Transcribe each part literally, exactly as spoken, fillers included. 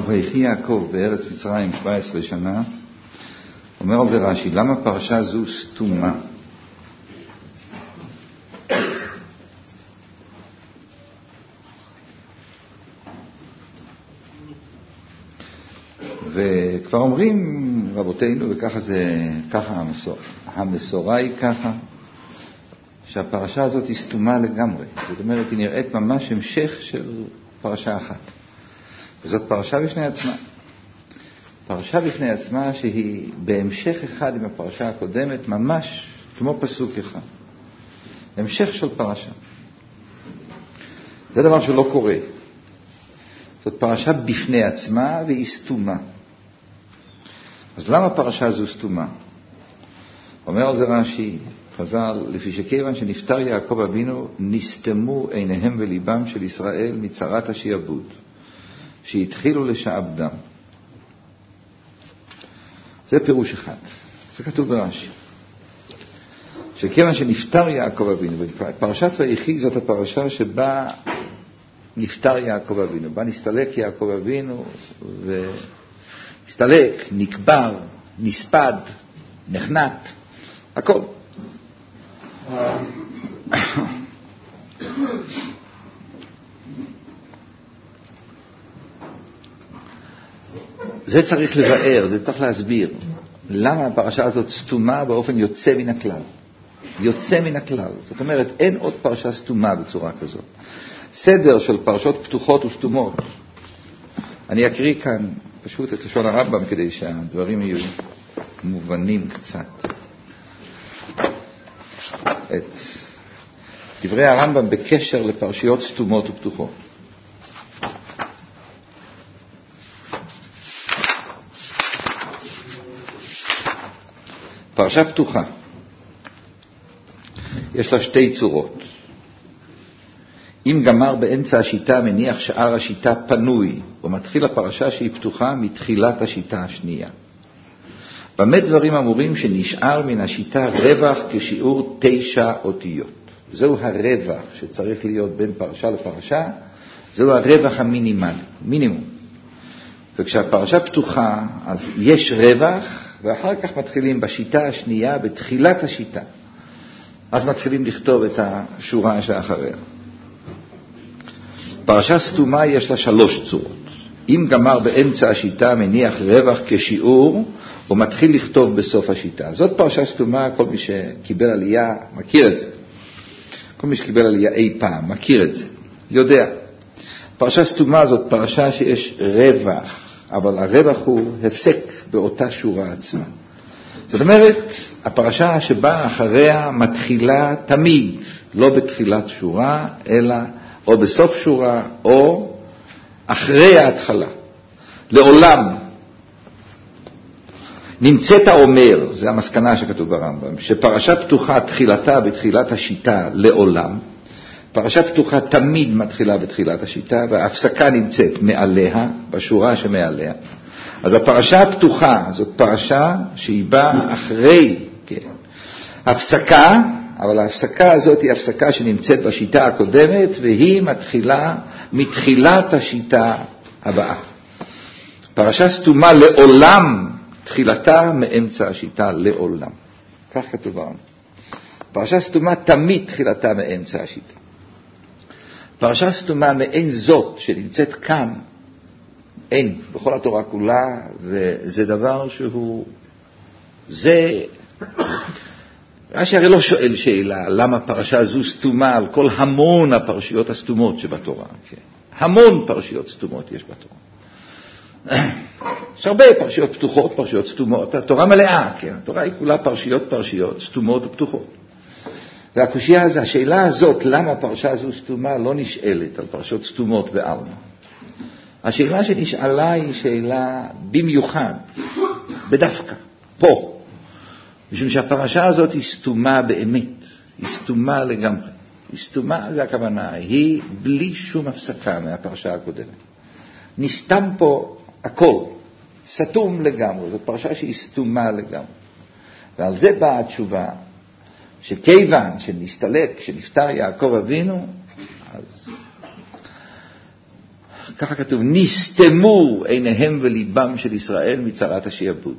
ויחי יעקב בארץ מצרים שבע עשרה שנה. אומר על זה רש"י, למה פרשה זו סתומה? וכבר אומרים רבותינו, וככה זה, ככה המסור, המסורה היא ככה, שהפרשה הזאת היא סתומה לגמרי. זאת אומרת, היא נראית ממש המשך של פרשה אחת. וזאת פרשה בפני עצמה. פרשה בפני עצמה שהיא בהמשך אחד עם הפרשה הקודמת, ממש כמו פסוק אחד. המשך של פרשה. זה דבר שלא קורה. זאת פרשה בפני עצמה והיא סתומה. אז למה פרשה זו סתומה? אומר על זה רש"י, חז"ל, לפי שכיוון שנפטר יעקב אבינו, נסתמו עיניהם וליבם של ישראל מצרת השעבוד, שהתחילו לשעבדם. זה פירוש אחד. זה כתוב ברש"י. שכיוון שנפטר יעקב אבינו, פרשת ויחי זאת הפרשה שבה נפטר יעקב אבינו, בה נסתלק יעקב אבינו, ונסתלק, נקבר, נספד, נחנת, הכל. זה צריך לבאר, זה צריך להסביר. למה הפרשה הזאת סתומה באופן יוצא מן הכלל? יוצא מן הכלל. זאת אומרת, אין עוד פרשה סתומה בצורה כזאת. סדר של פרשות פתוחות וסתומות. אני אקריא כאן פשוט את לשון הרמב"ם כדי שהדברים יהיו מובנים קצת. את דברי הרמב"ם בקשר לפרשיות סתומות ופתוחות. פרשה פתוחה, יש לה שתי צורות. אם גמר באמצע השיטה מניח שאר השיטה פנוי, ומתחיל הפרשה שהיא פתוחה מתחילת השיטה השנייה. במה דברים אמורים שנשאר מן השיטה רווח כשיעור תשע אותיות. זהו הרווח שצריך להיות בין פרשה לפרשה, זהו הרווח המינימלי, מינימום. וכשהפרשה פתוחה, אז יש רווח, ואחר כך מתחילים בשיטה השנייה, בתחילת השיטה. אז מתחילים לכתוב את השורה שאחריה. פרשה סתומה יש לה שלוש צורות. אם גמר באמצע השיטה מניח רווח כשיעור, הוא מתחיל לכתוב בסוף השיטה. זאת פרשה סתומה, כל מי שקיבל עלייה מכיר את זה. כל מי שקיבל עלייה אי פעם מכיר את זה, יודע. פרשה סתומה זאת פרשה שיש רווח, אבל הרווח הוא הפסק באותה שורה עצמה. זאת אומרת, הפרשה שבה אחריה מתחילה תמיד, לא בתחילת שורה, אלא או בסוף שורה, או אחרי ההתחלה. לעולם נמצאת האומר, זה המסקנה שכתוב ברמב"ם, שפרשה פתוחה תחילתה בתחילת השיטה לעולם, פרשה פתוחה תמיד מתחילה בתחילת השיטה, וההפסקה נמצאת מעליה, בשורה שמעליה. אז הפרשה הפתוחה זאת פרשה שהיא באה אחרי, כן, הפסקה, אבל ההפסקה הזאת היא הפסקה שנמצאת בשיטה הקודמת, והיא מתחילה מתחילת השיטה הבאה. פרשה סתומה לעולם, תחילתה מאמצע השיטה לעולם. כך כתוב ברמב"ם. פרשה סתומה תמיד תחילתה מאמצע השיטה. פרשה סתומה מעין זאת שנמצאת כאן, אין, בכל התורה כולה, וזה דבר שהוא, זה, רש"י הרי לא שואל שאלה, למה פרשה זו סתומה על כל המון הפרשיות הסתומות שבתורה. כן? המון פרשיות סתומות יש בתורה. יש הרבה פרשיות פתוחות, פרשיות סתומות, התורה מלאה, כן? התורה היא כולה פרשיות פרשיות, סתומות ופתוחות. והקושיה הזה, השאלה הזאת, למה הפרשה הזו סתומה, לא נשאלת על פרשות סתומות בעלמא. השאלה שנשאלה היא שאלה במיוחד, בדווקא, פה. משום שהפרשה הזאת היא סתומה באמת, היא סתומה לגמרי. היא סתומה, זה הכוונה, היא בלי שום הפסקה מהפרשה הקודמת. נסתם פה הכל, סתום לגמרי, זו פרשה שהיא סתומה לגמרי. ועל זה באה התשובה, שכיוון שנסתלק, שנפטר יעקב אבינו, אז ככה כתוב, נסתמו עיניהם וליבם של ישראל מצרת השעבוד.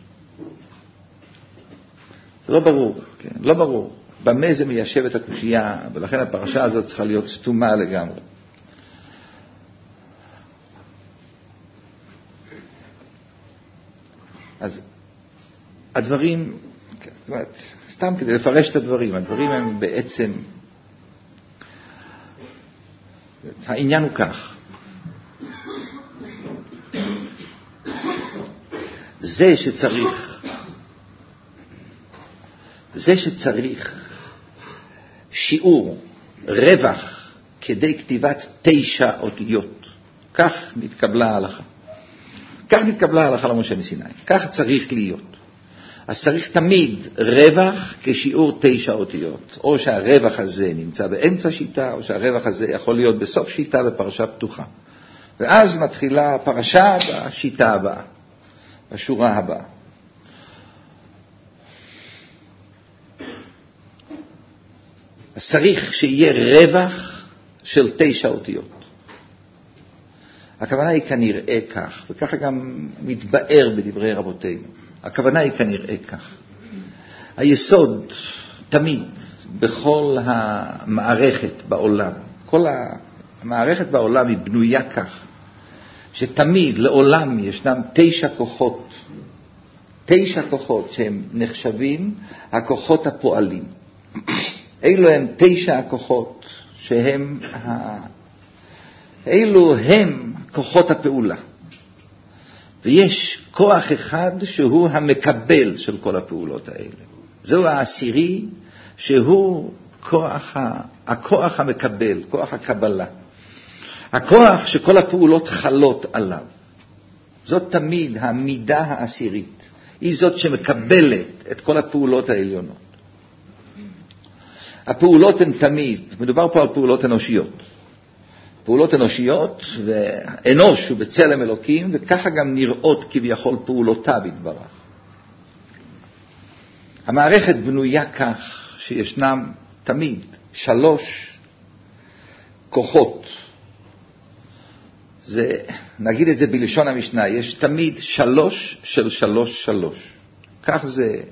זה לא ברור, כן? לא ברור. במה זה מיישב את הקושייה, ולכן הפרשה הזאת צריכה להיות סתומה לגמרי. אז הדברים, זאת אומרת, סתם כדי לפרש את הדברים, הדברים הם בעצם, העניין הוא כך. זה שצריך, זה שצריך שיעור, רווח, כדי כתיבת תשע אותיות. כך נתקבלה ההלכה. כך נתקבלה ההלכה למשה מסיני. כך צריך להיות. אז צריך תמיד רווח כשיעור תשע אותיות. או שהרווח הזה נמצא באמצע שיטה, או שהרווח הזה יכול להיות בסוף שיטה בפרשה פתוחה. ואז מתחילה הפרשה בשיטה הבאה, בשורה הבאה. אז צריך שיהיה רווח של תשע אותיות. הכוונה היא כנראה כך, וככה גם מתבאר בדברי רבותינו. הכוונה היא כנראה כך. היסוד תמיד בכל המערכת בעולם, כל המערכת בעולם היא בנויה כך, שתמיד לעולם ישנם תשע כוחות, תשע כוחות שהם נחשבים הכוחות הפועלים. אילו הם תשע הכוחות שהם, ה... אילו הם כוחות הפעולה. ויש כוח אחד שהוא המקבל של כל הפעולות האלה. זהו העשירי שהוא כוח, ה... הכוח המקבל, כוח הקבלה. הכוח שכל הפעולות חלות עליו. זאת תמיד המידה העשירית. היא זאת שמקבלת את כל הפעולות העליונות. הפעולות הן תמיד, מדובר פה על פעולות אנושיות. פעולות אנושיות, ואנוש הוא בצלם אלוקים, וככה גם נראות כביכול פעולותיו יתברך. המערכת בנויה כך שישנם תמיד שלוש כוחות. זה, נגיד את זה בלשון המשנה, יש תמיד שלוש של שלוש שלוש. כך זה,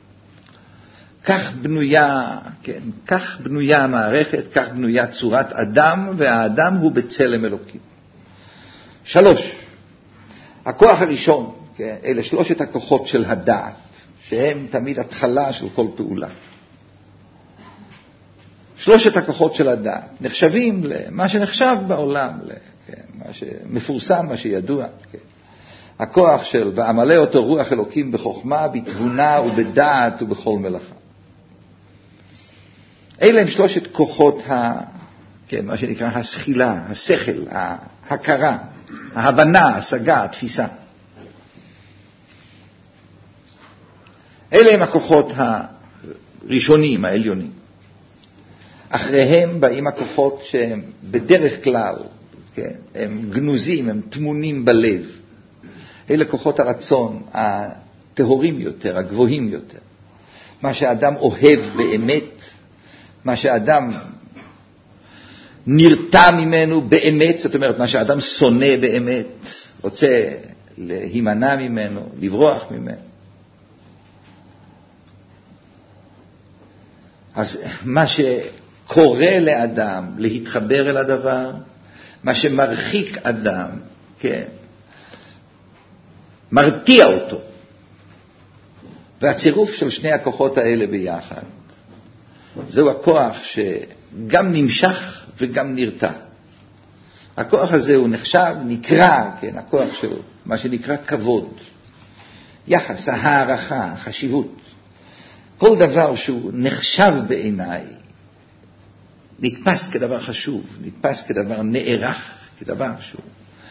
כך בנויה, כן, כך בנויה המערכת, כך בנויה צורת אדם, והאדם הוא בצלם אלוקים. שלוש. הכוח הראשון, כן, אלה שלושת הכוחות של הדעת, שהם תמיד התחלה של כל פעולה. שלושת הכוחות של הדעת נחשבים למה שנחשב בעולם, כן, מה שמפורסם, מה שידוע. כן. הכוח של ועמלה אותו רוח אלוקים בחוכמה, בתבונה ובדעת ובכל מלאכה. אלה הם שלושת כוחות, ה, כן, מה שנקרא השכילה, השכל, ההכרה, ההבנה, ההשגה, התפיסה. אלה הם הכוחות הראשונים, העליונים. אחריהם באים הכוחות שהם בדרך כלל, כן, הם גנוזים, הם תמונים בלב. אלה כוחות הרצון, הטהורים יותר, הגבוהים יותר. מה שאדם אוהב באמת, מה שאדם נרתע ממנו באמת, זאת אומרת, מה שאדם שונא באמת, רוצה להימנע ממנו, לברוח ממנו. אז מה שקורא לאדם להתחבר אל הדבר, מה שמרחיק אדם, כן, מרתיע אותו. והצירוף של שני הכוחות האלה ביחד, זהו הכוח שגם נמשך וגם נרתע. הכוח הזה הוא נחשב, נקרא, כן, הכוח של מה שנקרא כבוד, יחס, הערכה, החשיבות. כל דבר שהוא נחשב בעיניי, נתפס כדבר חשוב, נתפס כדבר נערך, כדבר שהוא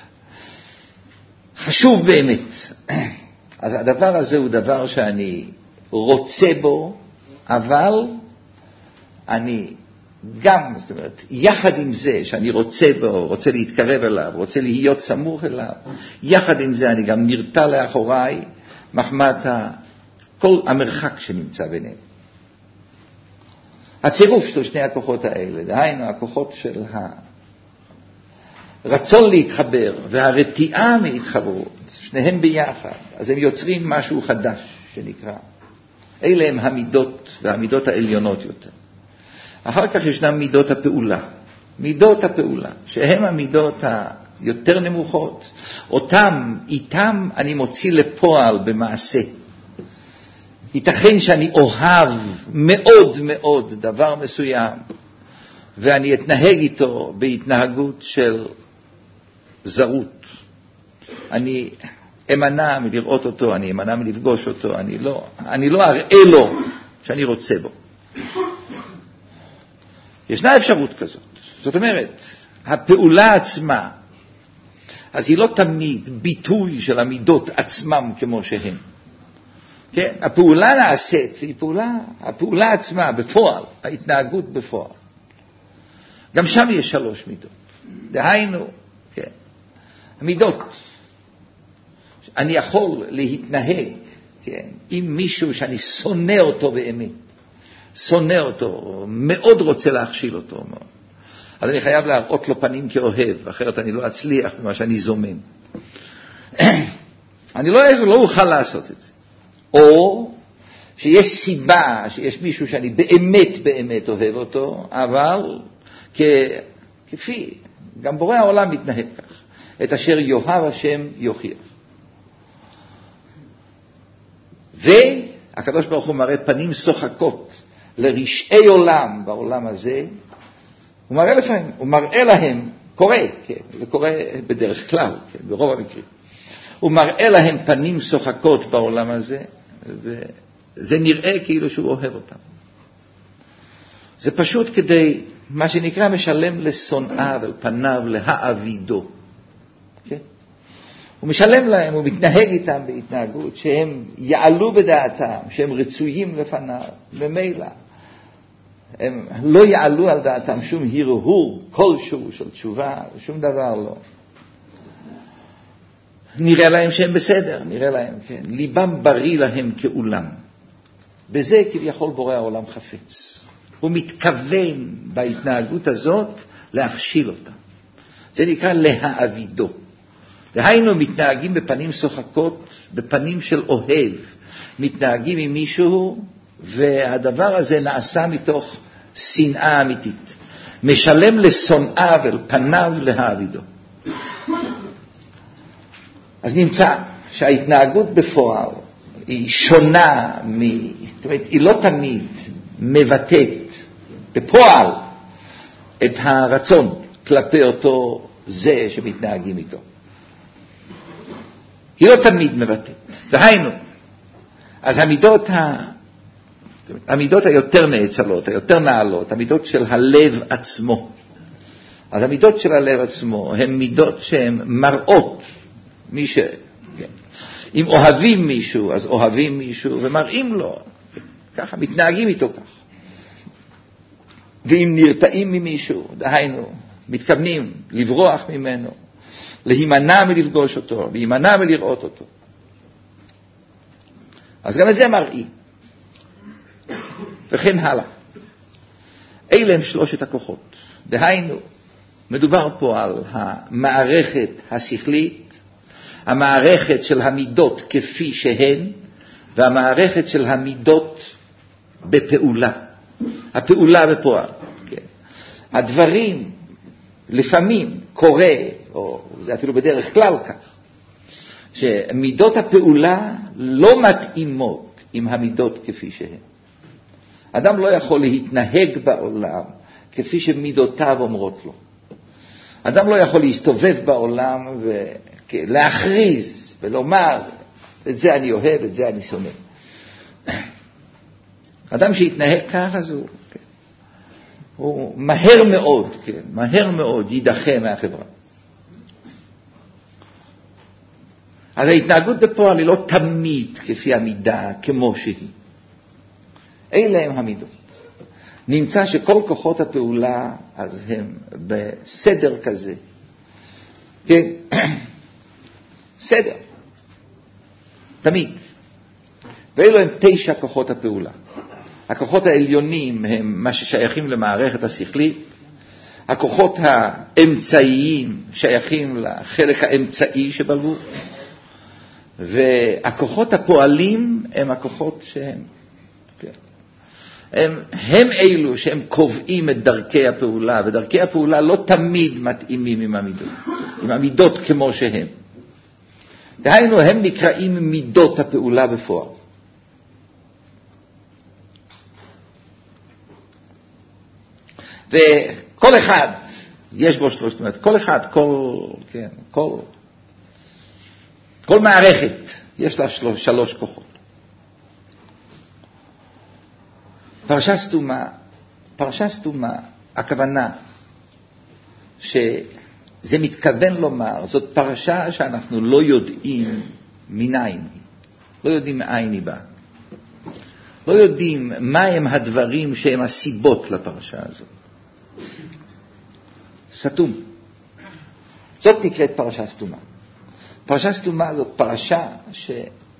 חשוב באמת. אז הדבר הזה הוא דבר שאני רוצה בו, אבל אני גם, זאת אומרת, יחד עם זה שאני רוצה בו, רוצה להתקרב אליו, רוצה להיות סמוך אליו, יחד עם זה אני גם נרתע לאחוריי, מחמת כל המרחק שנמצא ביניהם. הצירוף של שני הכוחות האלה, דהיינו הכוחות של הרצון להתחבר והרתיעה מהתחברות, שניהם ביחד, אז הם יוצרים משהו חדש שנקרא. אלה הם המידות והמידות העליונות יותר. אחר כך ישנם מידות הפעולה. מידות הפעולה, שהן המידות היותר נמוכות. אותם, איתם אני מוציא לפועל במעשה. ייתכן שאני אוהב מאוד מאוד דבר מסוים, ואני אתנהג איתו בהתנהגות של זרות. אני אמנע מלראות אותו, אני אמנע מלפגוש אותו, אני לא, אני לא אראה לו שאני רוצה בו. ישנה אפשרות כזאת. זאת אומרת, הפעולה עצמה, אז היא לא תמיד ביטוי של המידות עצמם כמו שהן. כן? הפעולה נעשית, והיא פעולה, הפעולה עצמה בפועל, ההתנהגות בפועל. גם שם יש שלוש מידות. דהיינו, כן, המידות. אני יכול להתנהג, כן, עם מישהו שאני שונא אותו באמת. שונא אותו, מאוד רוצה להכשיל אותו. מאוד. אז אני חייב להראות לו פנים כאוהב, אחרת אני לא אצליח במה שאני זומם. אני לא, לא אוכל לעשות את זה. או שיש סיבה, שיש מישהו שאני באמת באמת אוהב אותו, אבל כ... כפי, גם בורא העולם מתנהג כך. את אשר יאהב השם יוכיח. והקדוש ברוך הוא מראה פנים שוחקות לרשעי עולם בעולם הזה. הוא מראה לפעמים, הוא מראה להם, קורה, כן, זה קורה בדרך כלל, כן, ברוב המקרים. הוא מראה להם פנים שוחקות בעולם הזה, וזה נראה כאילו שהוא אוהב אותם. זה פשוט כדי, מה שנקרא, משלם לשונאיו, על פניו, להעבידו. כן? הוא משלם להם, הוא מתנהג איתם בהתנהגות, שהם יעלו בדעתם, שהם רצויים לפניו, במילא. הם לא יעלו על דעתם שום הרהור כלשהו של תשובה, שום דבר לא. נראה להם שהם בסדר, נראה להם, כן. ליבם בריא להם כאולם. בזה כביכול בורא העולם חפץ. הוא מתכוון בהתנהגות הזאת להכשיל אותה. זה נקרא להעבידו. דהיינו מתנהגים בפנים שוחקות, בפנים של אוהב. מתנהגים עם מישהו, והדבר הזה נעשה מתוך שנאה אמיתית. משלם לשונאיו אל פניו להעבידו. אז נמצא שההתנהגות בפועל היא שונה, מ... זאת אומרת, היא לא תמיד מבטאת בפועל את הרצון כלפי אותו זה שמתנהגים איתו. היא לא תמיד מבטאת. דהיינו, אז המידות, ה... המידות היותר נאצלות, היותר נעלות, המידות של הלב עצמו. אז המידות של הלב עצמו הן מידות שהן מראות מי ש... כן. אם אוהבים מישהו, אז אוהבים מישהו ומראים לו. ככה, מתנהגים איתו כך. ואם נרתעים ממישהו, דהיינו, מתכוונים לברוח ממנו, להימנע מלפגוש אותו, להימנע מלראות אותו. אז גם את זה מראים. וכן הלאה. אלה הם שלושת הכוחות. דהיינו, מדובר פה על המערכת השכלית, המערכת של המידות כפי שהן, והמערכת של המידות בפעולה. הפעולה בפועל. כן. הדברים לפעמים קורה, או זה אפילו בדרך כלל כך, שמידות הפעולה לא מתאימות עם המידות כפי שהן. אדם לא יכול להתנהג בעולם כפי שמידותיו אומרות לו. אדם לא יכול להסתובב בעולם ולהכריז ולומר, את זה אני אוהב, את זה אני שונא. אדם שיתנהג כך, אז הוא, כן, הוא מהר מאוד, כן, מהר מאוד יידחה מהחברה. אז ההתנהגות בפועל היא לא תמיד כפי המידה, כמו שהיא. אלה הם המידות. נמצא שכל כוחות הפעולה, אז הם בסדר כזה. כן, סדר. תמיד. ואלו הם תשע כוחות הפעולה. הכוחות העליונים הם מה ששייכים למערכת השכלית. הכוחות האמצעיים שייכים לחלק האמצעי שבגוף, והכוחות הפועלים הם הכוחות שהם, כן. הם, הם אלו שהם קובעים את דרכי הפעולה, ודרכי הפעולה לא תמיד מתאימים עם המידות, עם המידות כמו שהם. דהיינו, הם נקראים מידות הפעולה בפועל. וכל אחד, יש בו שלוש, זאת אומרת, כל אחד, כל, כן, כל, כל מערכת, יש לה שלוש, שלוש כוחות. פרשה סתומה, פרשה סתומה, הכוונה שזה מתכוון לומר, זאת פרשה שאנחנו לא יודעים מניין היא, לא יודעים מאין היא באה. לא יודעים מה הם הדברים שהם הסיבות לפרשה הזאת. סתום. זאת נקראת פרשה סתומה. פרשה סתומה זאת פרשה ש...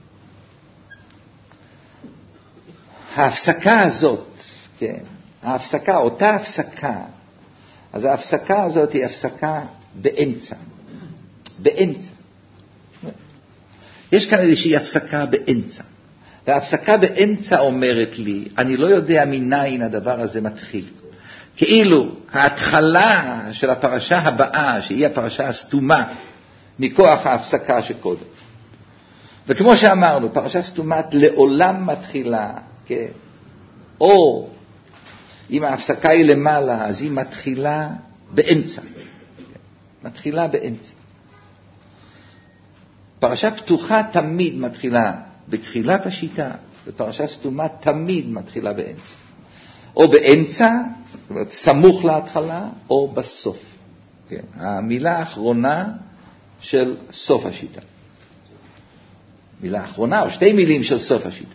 ההפסקה הזאת, כן, ההפסקה, אותה הפסקה, אז ההפסקה הזאת היא הפסקה באמצע. באמצע. יש כאן איזושהי הפסקה באמצע. וההפסקה באמצע אומרת לי, אני לא יודע מניין הדבר הזה מתחיל. כאילו ההתחלה של הפרשה הבאה, שהיא הפרשה הסתומה, מכוח ההפסקה שקודם. וכמו שאמרנו, פרשה סתומת לעולם מתחילה, כן? או אם ההפסקה היא למעלה, אז היא מתחילה באמצע. מתחילה באמצע. פרשה פתוחה תמיד מתחילה בתחילת השיטה, ופרשה סתומה תמיד מתחילה באמצע. או באמצע, זאת אומרת, סמוך להתחלה, או בסוף. כן? המילה האחרונה של סוף השיטה. מילה האחרונה, או שתי מילים של סוף השיטה.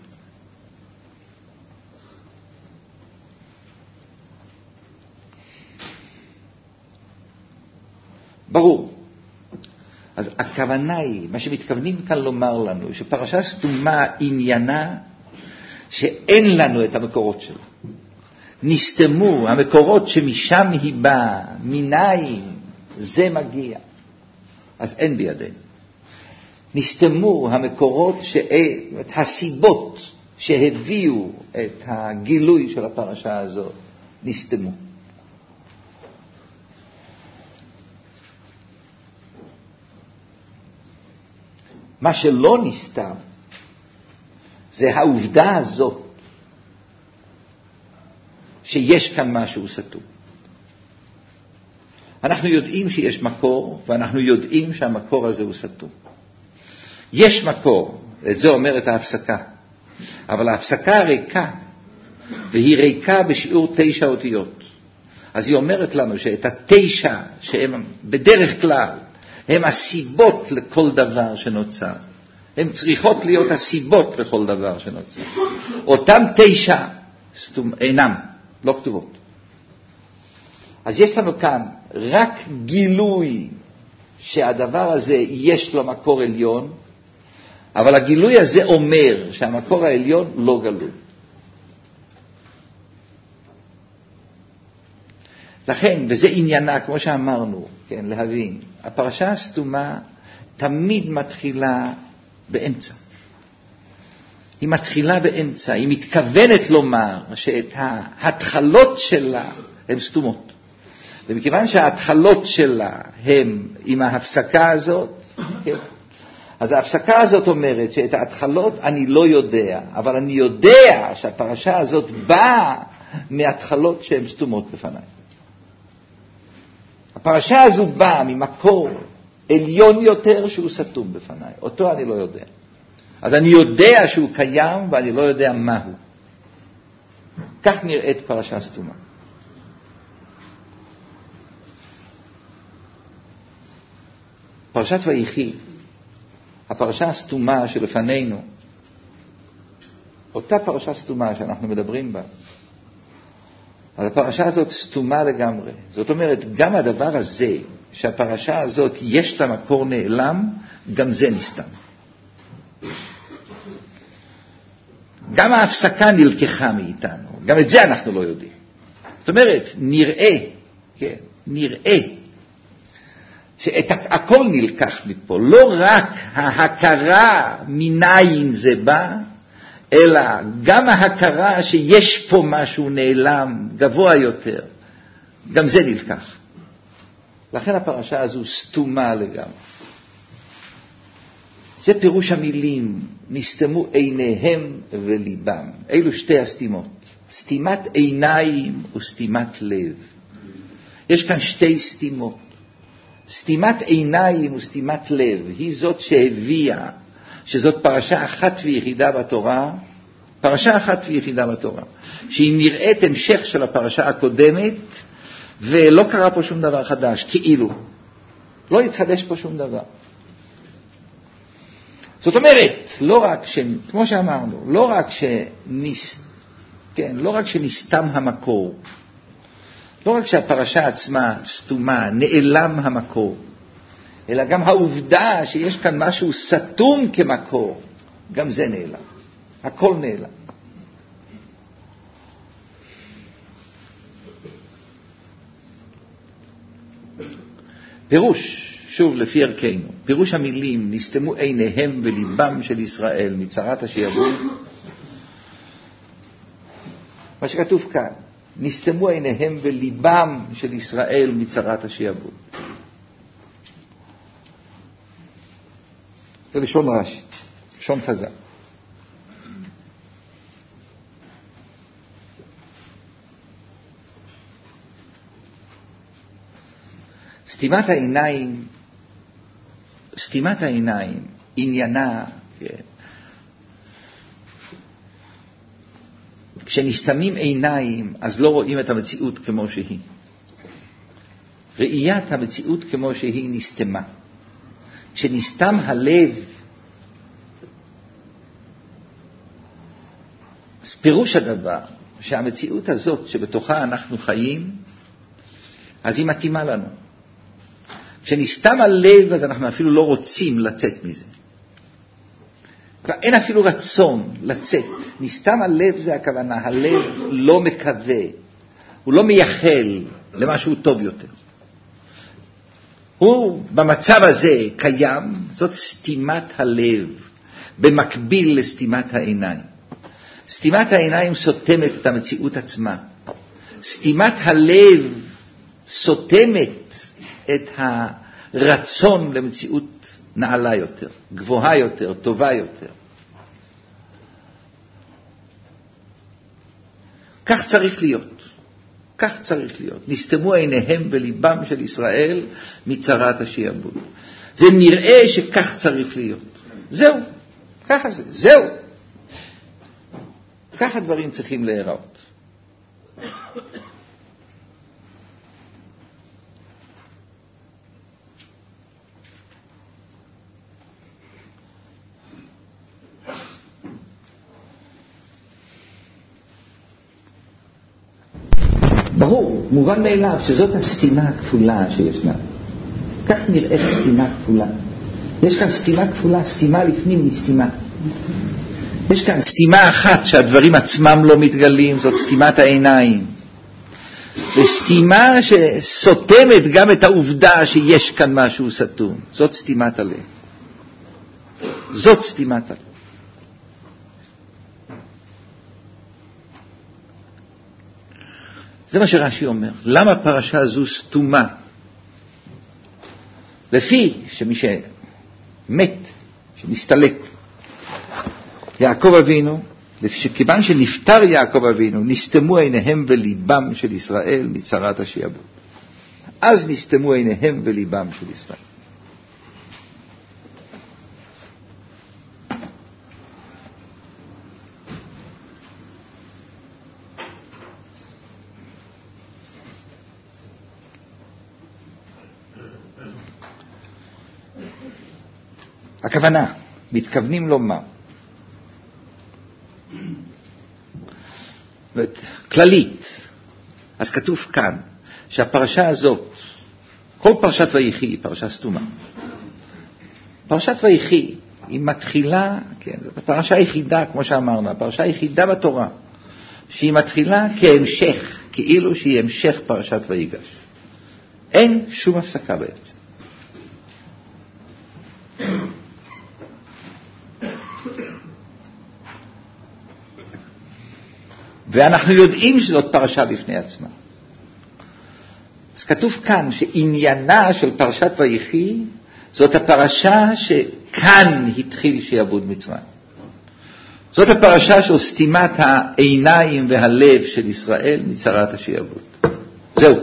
ברור. אז הכוונה היא, מה שמתכוונים כאן לומר לנו, שפרשה סתומה עניינה שאין לנו את המקורות שלה. נסתמו המקורות שמשם היא באה, מניין זה מגיע. אז אין בידינו. נסתמו המקורות, ש... הסיבות שהביאו את הגילוי של הפרשה הזאת, נסתמו. מה שלא נסתם, זה העובדה הזאת, שיש כאן משהו סתום. אנחנו יודעים שיש מקור, ואנחנו יודעים שהמקור הזה הוא סתום. יש מקור, את זה אומרת ההפסקה, אבל ההפסקה ריקה, והיא ריקה בשיעור תשע אותיות. אז היא אומרת לנו שאת התשע, שהם בדרך כלל, הם הסיבות לכל דבר שנוצר. הן צריכות להיות הסיבות לכל דבר שנוצר. אותם תשע סתום, אינם, לא כתובות. אז יש לנו כאן רק גילוי שהדבר הזה יש לו מקור עליון, אבל הגילוי הזה אומר שהמקור העליון לא גלוי. לכן, וזה עניינה, כמו שאמרנו, כן, להבין, הפרשה הסתומה תמיד מתחילה באמצע. היא מתחילה באמצע, היא מתכוונת לומר שאת ההתחלות שלה הן סתומות. ומכיוון שההתחלות שלה הן עם ההפסקה הזאת, כן, אז ההפסקה הזאת אומרת שאת ההתחלות אני לא יודע, אבל אני יודע שהפרשה הזאת באה מההתחלות שהן סתומות בפניי. הפרשה הזו באה ממקור עליון יותר שהוא סתום בפניי. אותו אני לא יודע. אז אני יודע שהוא קיים ואני לא יודע מהו. כך נראית פרשה סתומה. פרשת ויחי, הפרשה הסתומה שלפנינו, אותה פרשה סתומה שאנחנו מדברים בה, אז הפרשה הזאת סתומה לגמרי. זאת אומרת, גם הדבר הזה, שהפרשה הזאת יש לה מקור נעלם, גם זה נסתם. גם ההפסקה נלקחה מאיתנו, גם את זה אנחנו לא יודעים. זאת אומרת, נראה, כן, נראה שאת הכל נלקח מפה, לא רק ההכרה מניין זה בא, אלא גם ההכרה שיש פה משהו נעלם, גבוה יותר, גם זה נלקח. לכן הפרשה הזו סתומה לגמרי. זה פירוש המילים, נסתמו עיניהם וליבם. אלו שתי הסתימות, סתימת עיניים וסתימת לב. יש כאן שתי סתימות. סתימת עיניים וסתימת לב היא זאת שהביאה, שזאת פרשה אחת ויחידה בתורה, פרשה אחת ויחידה בתורה, שהיא נראית המשך של הפרשה הקודמת, ולא קרה פה שום דבר חדש, כאילו. לא התחדש פה שום דבר. זאת אומרת, לא רק ש... כמו שאמרנו, לא רק שניס... כן, לא רק שנסתם המקור, לא רק שהפרשה עצמה סתומה, נעלם המקור, אלא גם העובדה שיש כאן משהו סתום כמקור, גם זה נעלם. הכל נעלם. פירוש, שוב לפי ערכנו, פירוש המילים, נסתמו עיניהם וליבם של ישראל מצרת השעבוד, מה שכתוב כאן, נסתמו עיניהם וליבם של ישראל מצרת השעבוד. זה לשון רש"י, לשון חז"ל. סתימת העיניים, סתימת העיניים, עניינה, כן. כשנסתמים עיניים, אז לא רואים את המציאות כמו שהיא. ראיית המציאות כמו שהיא נסתמה. כשנסתם הלב, אז פירוש הדבר, שהמציאות הזאת שבתוכה אנחנו חיים, אז היא מתאימה לנו. כשנסתם הלב, אז אנחנו אפילו לא רוצים לצאת מזה. אין אפילו רצון לצאת. נסתם הלב זה הכוונה, הלב לא מקווה, הוא לא מייחל למשהו טוב יותר. הוא במצב הזה קיים, זאת סתימת הלב, במקביל לסתימת העיניים. סתימת העיניים סותמת את המציאות עצמה. סתימת הלב סותמת את הרצון למציאות נעלה יותר, גבוהה יותר, טובה יותר. כך צריך להיות. כך צריך להיות. נסתמו עיניהם וליבם של ישראל מצרת השעבוד. זה נראה שכך צריך להיות. זהו. ככה זה. זהו. ככה דברים צריכים להיראות. ברור, מובן מאליו שזאת הסתימה הכפולה שישנה. כך נראית סתימה כפולה. יש כאן סתימה כפולה, סתימה לפנים מסתימה. יש כאן סתימה אחת שהדברים עצמם לא מתגלים, זאת סתימת העיניים. וסתימה שסותמת גם את העובדה שיש כאן משהו סתום. זאת סתימת הלב. זאת סתימת הלב. זה מה שרש"י אומר. למה הפרשה הזו סתומה? לפי שמי שמת, שנסתלק, יעקב אבינו, כיוון שנפטר יעקב אבינו, נסתמו עיניהם וליבם של ישראל מצרת השעבוד. אז נסתמו עיניהם וליבם של ישראל. הכוונה, מתכוונים לומר, כללית, אז כתוב כאן, שהפרשה הזאת, כל פרשת ויחי היא פרשה סתומה. פרשת ויחי היא מתחילה, כן, זאת הפרשה היחידה, כמו שאמרנו, הפרשה היחידה בתורה, שהיא מתחילה כהמשך, כאילו שהיא המשך פרשת ויגש. אין שום הפסקה בעצם. ואנחנו יודעים שזאת פרשה בפני עצמה. אז כתוב כאן שעניינה של פרשת ויחי, זאת הפרשה שכאן התחיל שיעבוד מצרים. זאת הפרשה של סתימת העיניים והלב של ישראל מצרת השיעבוד. זהו.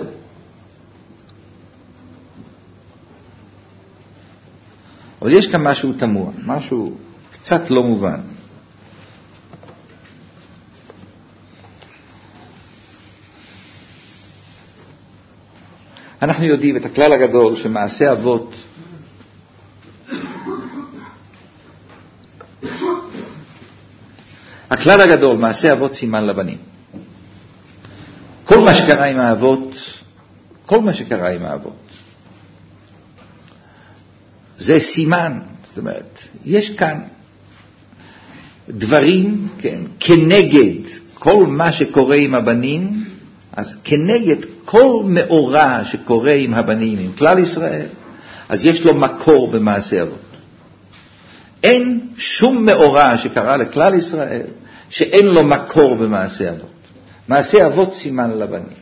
אבל יש כאן משהו תמוה, משהו קצת לא מובן. אנחנו יודעים את הכלל הגדול שמעשה אבות הכלל הגדול, מעשה אבות סימן לבנים. כל מה שקרה עם האבות, כל מה שקרה עם האבות, זה סימן. זאת אומרת, יש כאן דברים, כן, כנגד כל מה שקורה עם הבנים, אז כנגד כל מאורע שקורה עם הבנים, עם כלל ישראל, אז יש לו מקור במעשה אבות. אין שום מאורע שקרה לכלל ישראל שאין לו מקור במעשה אבות. מעשה אבות סימן לבנים.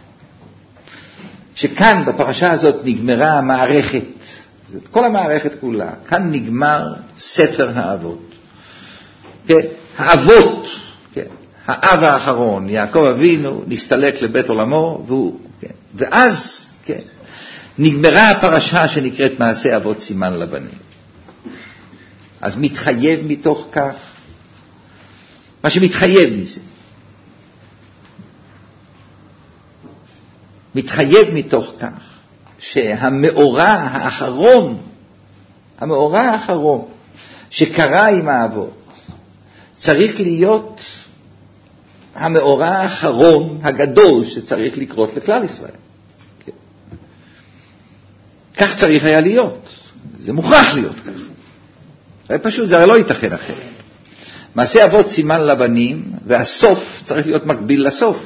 שכאן בפרשה הזאת נגמרה המערכת, כל המערכת כולה, כאן נגמר ספר האבות. כן, האבות, כן, האב האחרון, יעקב אבינו, נסתלק לבית עולמו, והוא, כן, ואז, כן, נגמרה הפרשה שנקראת מעשה אבות סימן לבנים. אז מתחייב מתוך כך, מה שמתחייב מזה, מתחייב מתוך כך, שהמאורע האחרון, המאורע האחרון שקרה עם האבות, צריך להיות המאורע האחרון הגדול שצריך לקרות לכלל ישראל. כן. כך צריך היה להיות. זה מוכרח להיות כך. זה פשוט, זה הרי לא ייתכן אחרת. מעשה אבות סימן לבנים, והסוף צריך להיות מקביל לסוף.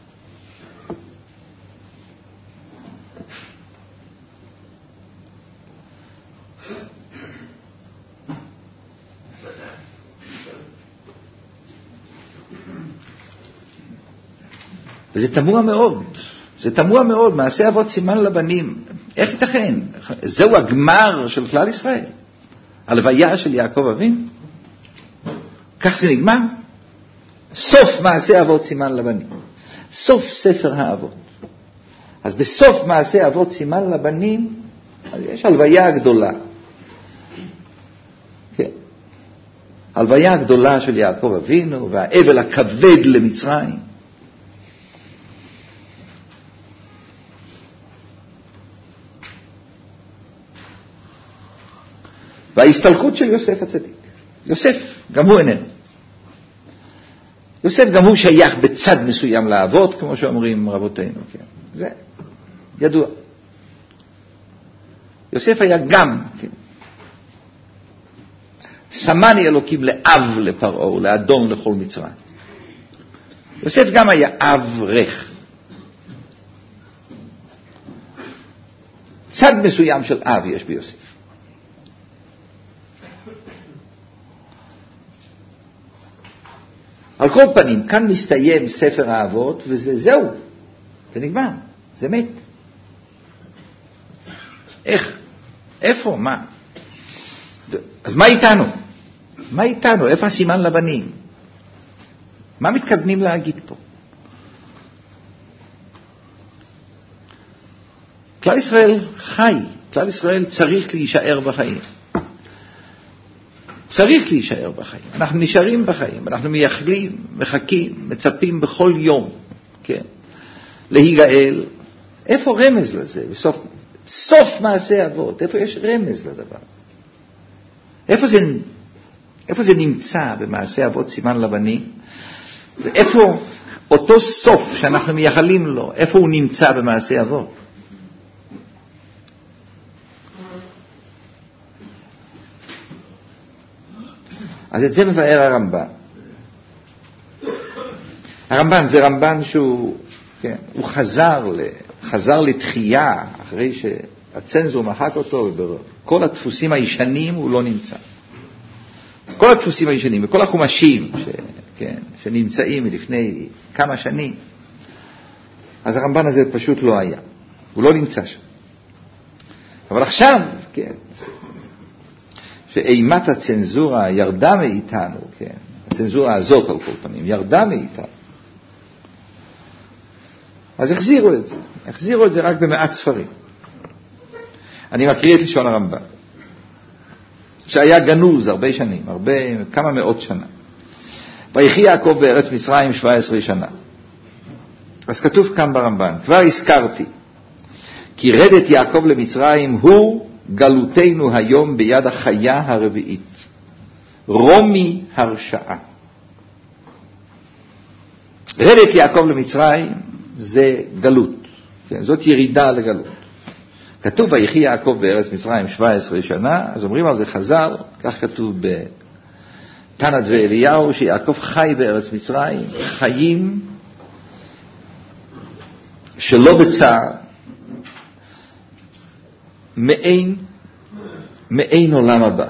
וזה תמוה מאוד, זה תמוה מאוד, מעשה אבות סימן לבנים. איך ייתכן? זהו הגמר של כלל ישראל. הלוויה של יעקב אבינו. כך זה נגמר. סוף מעשה אבות סימן לבנים. סוף ספר האבות. אז בסוף מעשה אבות סימן לבנים, אז יש הלוויה גדולה. כן. הלוויה הגדולה של יעקב אבינו, והאבל הכבד למצרים. וההסתלקות של יוסף הצדיק. יוסף, גם הוא איננו. יוסף גם הוא שייך בצד מסוים לאבות, כמו שאומרים רבותינו. כן. זה ידוע. יוסף היה גם, כן. סמני אלוקים לאב לפרעה, לאדון לכל מצרים. יוסף גם היה אב רך. צד מסוים של אב יש ביוסף. על כל פנים, כאן מסתיים ספר האבות, וזה זהו, זה נגמר, זה מת. איך? איפה? מה? אז מה איתנו? מה איתנו? איפה הסימן לבנים? מה מתכוונים להגיד פה? כלל ישראל חי, כלל ישראל צריך להישאר בחיים. צריך להישאר בחיים. אנחנו נשארים בחיים, אנחנו מייחלים, מחכים, מצפים בכל יום, כן, להיגאל. איפה רמז לזה? בסוף, סוף מעשה אבות, איפה יש רמז לדבר? איפה זה, איפה זה נמצא במעשה אבות סימן לבנים? ואיפה אותו סוף שאנחנו מייחלים לו, איפה הוא נמצא במעשה אבות? אז את זה מבאר הרמב"ן. הרמב"ן זה רמב"ן שהוא, כן, הוא חזר, ל, חזר לתחייה אחרי שהצנזור מחק אותו, ובכל הדפוסים הישנים הוא לא נמצא. כל הדפוסים הישנים וכל החומשים ש, כן, שנמצאים מלפני כמה שנים, אז הרמב"ן הזה פשוט לא היה. הוא לא נמצא שם. אבל עכשיו, כן, שאימת הצנזורה ירדה מאיתנו, כן, הצנזורה הזאת על כל פנים ירדה מאיתנו, אז החזירו את זה. החזירו את זה רק במעט ספרים. אני מקריא את לשון הרמב"ן, שהיה גנוז הרבה שנים, הרבה, כמה מאות שנה. ויחי יעקב בארץ מצרים שבע עשרה שנה. אז כתוב כאן ברמב"ן, כבר הזכרתי, כי רדת יעקב למצרים הוא גלותנו היום ביד החיה הרביעית, רומי הרשעה. רדת יעקב למצרים זה גלות, כן, זאת ירידה לגלות. כתוב ויחי יעקב בארץ מצרים שבע עשרה שנה, אז אומרים על זה חז"ל, כך כתוב בתנת ואליהו, שיעקב חי בארץ מצרים חיים שלא בצער, מעין, מעין עולם הבא.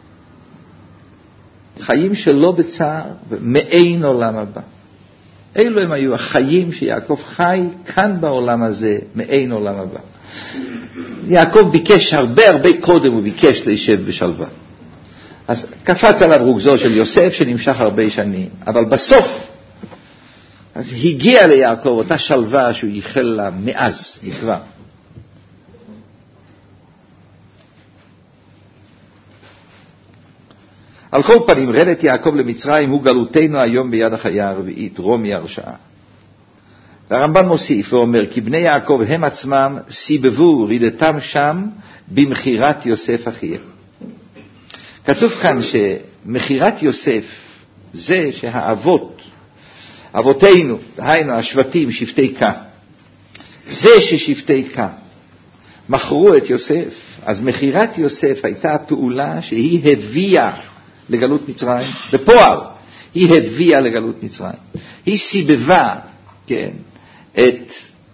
חיים שלא בצער, מעין עולם הבא. אלו הם היו החיים שיעקב חי כאן בעולם הזה, מעין עולם הבא. יעקב ביקש הרבה הרבה קודם, הוא ביקש להישב בשלווה. אז קפץ עליו רוגזו של יוסף שנמשך הרבה שנים, אבל בסוף אז הגיע ליעקב אותה שלווה שהוא ייחל לה מאז, כבר. על כל פנים, רדת יעקב למצרים הוא גלותנו היום ביד החיה הרביעית, רומי הרשעה. והרמב"ן מוסיף ואומר, כי בני יעקב הם עצמם סיבבו רידתם שם במחירת יוסף אחיהם. כתוב כאן שמחירת יוסף זה שהאבות, אבותינו, היינו השבטים, שבטי קה, זה ששבטי קה מכרו את יוסף, אז מחירת יוסף הייתה הפעולה שהיא הביאה לגלות מצרים, בפועל היא הביאה לגלות מצרים. היא סיבבה, כן, את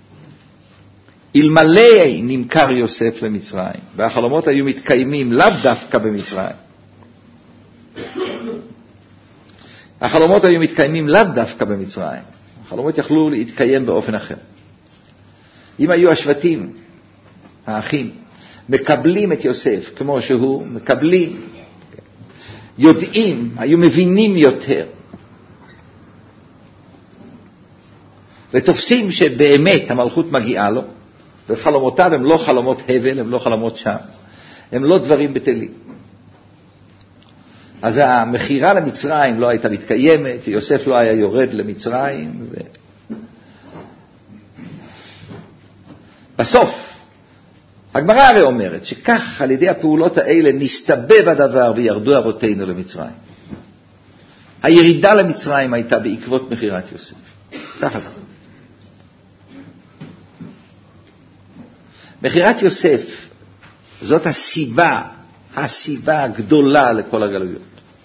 אלמלא נמכר יוסף למצרים, והחלומות היו מתקיימים לאו דווקא במצרים. החלומות היו מתקיימים לאו דווקא במצרים. החלומות יכלו להתקיים באופן אחר. אם היו השבטים, האחים, מקבלים את יוסף כמו שהוא, מקבלים, יודעים, היו מבינים יותר, ותופסים שבאמת המלכות מגיעה לו, וחלומותיו הם לא חלומות הבל, הם לא חלומות שם, הם לא דברים בטלים. אז המחירה למצרים לא הייתה מתקיימת, ויוסף לא היה יורד למצרים. ו... בסוף, הגמרא הרי אומרת שכך על ידי הפעולות האלה נסתבב הדבר וירדו אבותינו למצרים. הירידה למצרים הייתה בעקבות מחירת יוסף. ככה זה. מחירת יוסף זאת הסיבה, הסיבה הגדולה לכל הגלויות.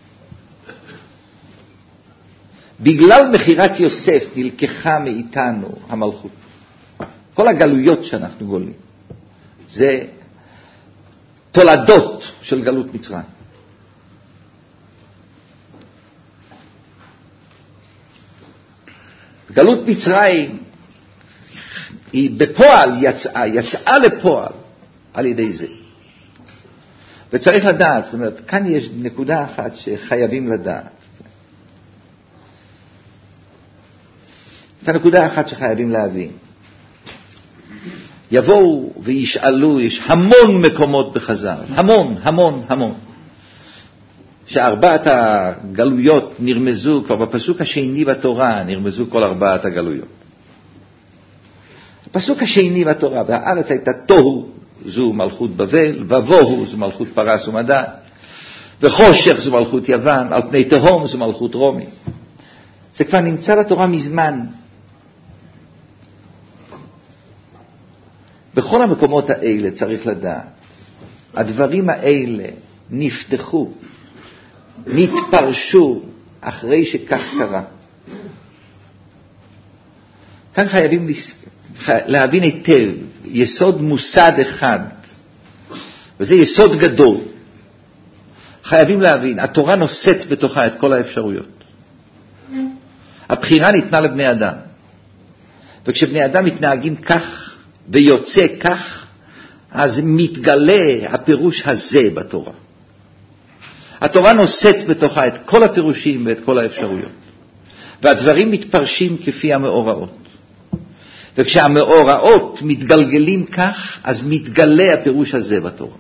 בגלל מחירת יוסף נלקחה מאיתנו המלכות. כל הגלויות שאנחנו גולים, זה תולדות של גלות מצרים. גלות מצרים היא בפועל יצאה, יצאה לפועל על ידי זה. וצריך לדעת, זאת אומרת, כאן יש נקודה אחת שחייבים לדעת. כאן נקודה אחת שחייבים להבין. יבואו וישאלו, יש המון מקומות בחז"ל, המון, המון, המון, שארבעת הגלויות נרמזו, כבר בפסוק השני בתורה נרמזו כל ארבעת הגלויות. הפסוק השני בתורה, והארץ הייתה תוהו, זו מלכות בבל, ובוהו זו מלכות פרס ומדע, וחושך זו מלכות יוון, על פני תהום זו מלכות רומי. זה כבר נמצא בתורה מזמן. בכל המקומות האלה צריך לדעת, הדברים האלה נפתחו, נתפרשו אחרי שכך קרה. כאן חייבים להבין היטב, יסוד מוסד אחד, וזה יסוד גדול. חייבים להבין, התורה נושאת בתוכה את כל האפשרויות. הבחירה ניתנה לבני אדם. וכשבני אדם מתנהגים כך ויוצא כך, אז מתגלה הפירוש הזה בתורה. התורה נושאת בתוכה את כל הפירושים ואת כל האפשרויות. והדברים מתפרשים כפי המאורעות. וכשהמאורעות מתגלגלים כך, אז מתגלה הפירוש הזה בתורה.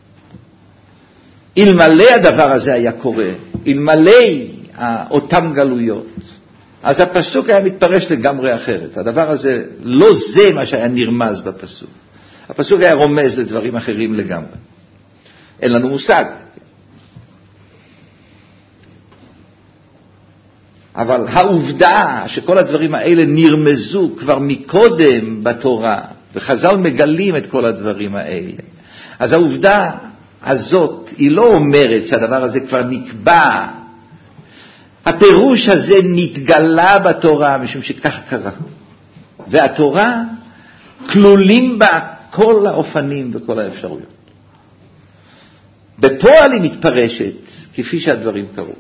אלמלא הדבר הזה היה קורה, אלמלא אותם גלויות, אז הפסוק היה מתפרש לגמרי אחרת. הדבר הזה, לא זה מה שהיה נרמז בפסוק. הפסוק היה רומז לדברים אחרים לגמרי. אין לנו מושג. אבל העובדה שכל הדברים האלה נרמזו כבר מקודם בתורה, וחז"ל מגלים את כל הדברים האלה, אז העובדה הזאת היא לא אומרת שהדבר הזה כבר נקבע. הפירוש הזה נתגלה בתורה משום שכך קרה. והתורה כלולים בה כל האופנים וכל האפשרויות. בפועל היא מתפרשת כפי שהדברים קרו.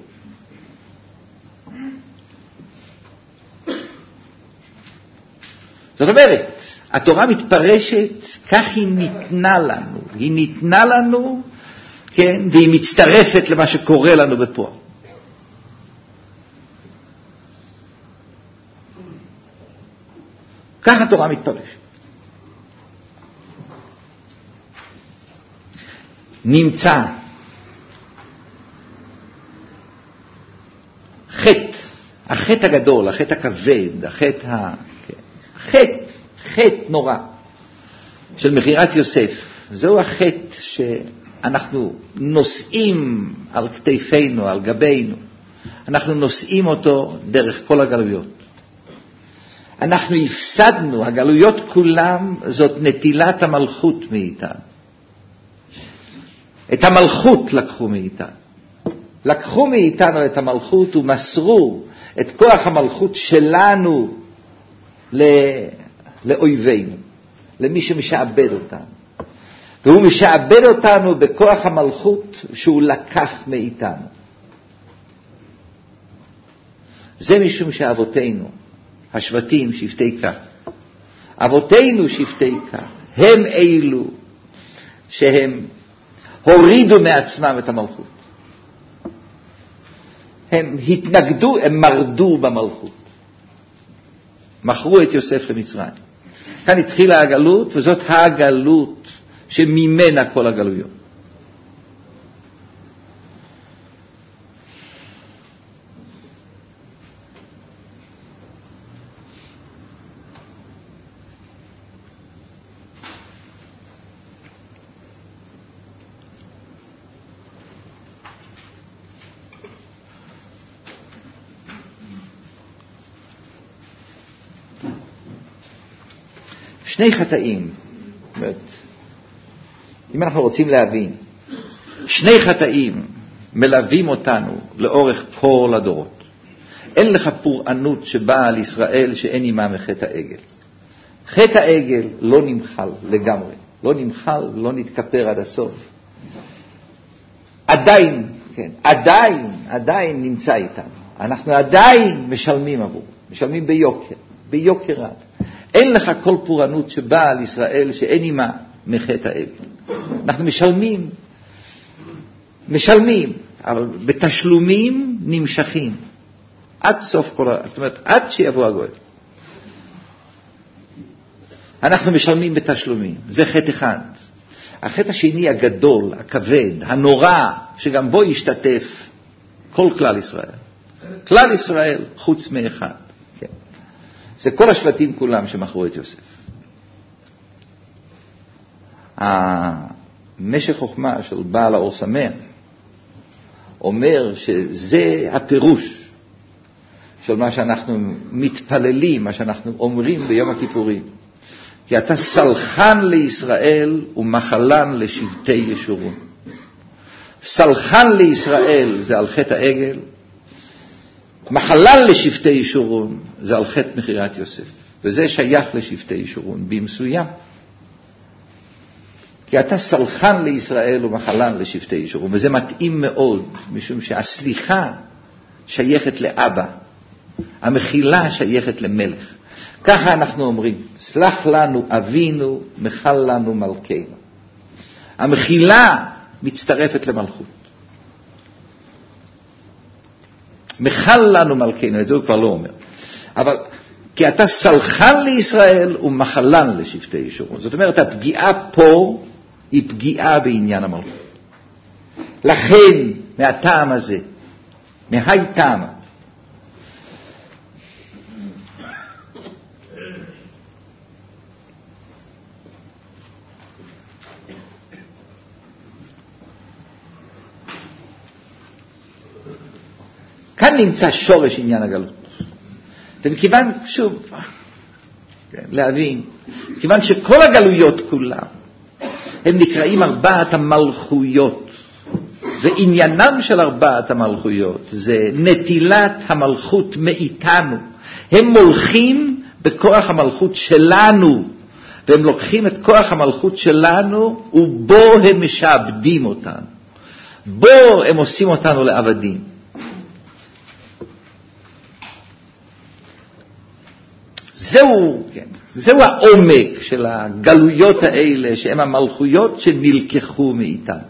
זאת אומרת, התורה מתפרשת, כך היא ניתנה לנו. היא ניתנה לנו, כן, והיא מצטרפת למה שקורה לנו בפועל. כך התורה מתפרשת. נמצא חטא, החטא הגדול, החטא הכבד, החטא ה... חטא, חטא נורא של מכירת יוסף. זהו החטא שאנחנו נושאים על כתפינו, על גבינו. אנחנו נושאים אותו דרך כל הגלויות. אנחנו הפסדנו, הגלויות כולם, זאת נטילת המלכות מאיתנו. את המלכות לקחו מאיתנו. לקחו מאיתנו את המלכות ומסרו את כוח המלכות שלנו לאויבינו, למי שמשעבד אותנו. והוא משעבד אותנו בכוח המלכות שהוא לקח מאיתנו. זה משום שאבותינו, השבטים שבטי כך, אבותינו שבטי כך, הם אילו שהם הורידו מעצמם את המלכות. הם התנגדו, הם מרדו במלכות. מכרו את יוסף למצרים. כאן התחילה הגלות, וזאת הגלות שממנה כל הגלויות. שני חטאים, אם אנחנו רוצים להבין, שני חטאים מלווים אותנו לאורך כל הדורות. אין לך פורענות שבאה על ישראל שאין עימה מחטא העגל. חטא העגל לא נמחל לגמרי, לא נמחל, לא נתכפר עד הסוף. עדיין, כן, עדיין, עדיין נמצא איתנו. אנחנו עדיין משלמים עבור, משלמים ביוקר, ביוקר רב. אין לך כל פורענות שבאה על ישראל שאין עימה מחטא העגל. אנחנו משלמים, משלמים, אבל בתשלומים נמשכים. עד סוף כל, זאת אומרת, עד שיבוא הגואל. אנחנו משלמים בתשלומים. זה חטא אחד. החטא השני הגדול, הכבד, הנורא, שגם בו ישתתף כל כלל ישראל. כלל ישראל חוץ מאחד. כן. זה כל השבטים כולם שמכרו את יוסף. המשך חוכמה של בעל האור שמח אומר שזה הפירוש של מה שאנחנו מתפללים, מה שאנחנו אומרים ביום הכיפורים. כי אתה סלחן לישראל ומחלן לשבטי ישורון. סלחן לישראל זה על חטא העגל, מחלן לשבטי ישורון זה על חטא מכירת יוסף. וזה שייך לשבטי ישורון במסוים. כי אתה סלחן לישראל ומחלן לשבטי ישורון, וזה מתאים מאוד, משום שהסליחה שייכת לאבא, המחילה שייכת למלך. ככה אנחנו אומרים, סלח לנו אבינו, מחל לנו מלכנו. המחילה מצטרפת למלכות. מחל לנו מלכנו, את זה הוא כבר לא אומר. אבל כי אתה סלחן לישראל ומחלן לשבטי ישורון. זאת אומרת, הפגיעה פה היא פגיעה בעניין המלכות. לכן, מהטעם הזה, מהי טעם, כאן נמצא שורש עניין הגלות. וכיוון, שוב, כן, להבין, כיוון שכל הגלויות כולם, הם נקראים ארבעת המלכויות, ועניינם של ארבעת המלכויות זה נטילת המלכות מאיתנו. הם מולכים בכוח המלכות שלנו, והם לוקחים את כוח המלכות שלנו, ובו הם משעבדים אותנו. בו הם עושים אותנו לעבדים. זהו, כן, זהו העומק של הגלויות האלה, שהם המלכויות שנלקחו מאיתנו.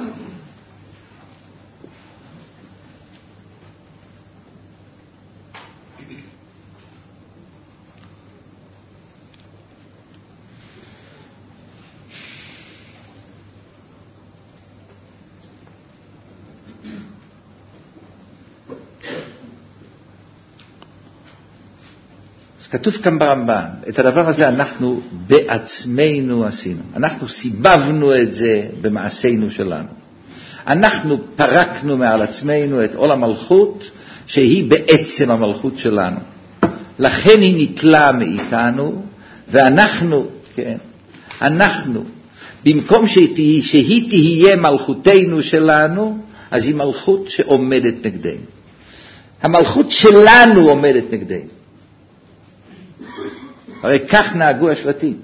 כתוב כאן ברמב"ן, את הדבר הזה אנחנו בעצמנו עשינו. אנחנו סיבבנו את זה במעשינו שלנו. אנחנו פרקנו מעל עצמנו את עול המלכות, שהיא בעצם המלכות שלנו. לכן היא נטלה מאיתנו, ואנחנו, כן, אנחנו, במקום שהיא, שהיא תהיה מלכותנו שלנו, אז היא מלכות שעומדת נגדנו. המלכות שלנו עומדת נגדנו. הרי כך נהגו השבטים.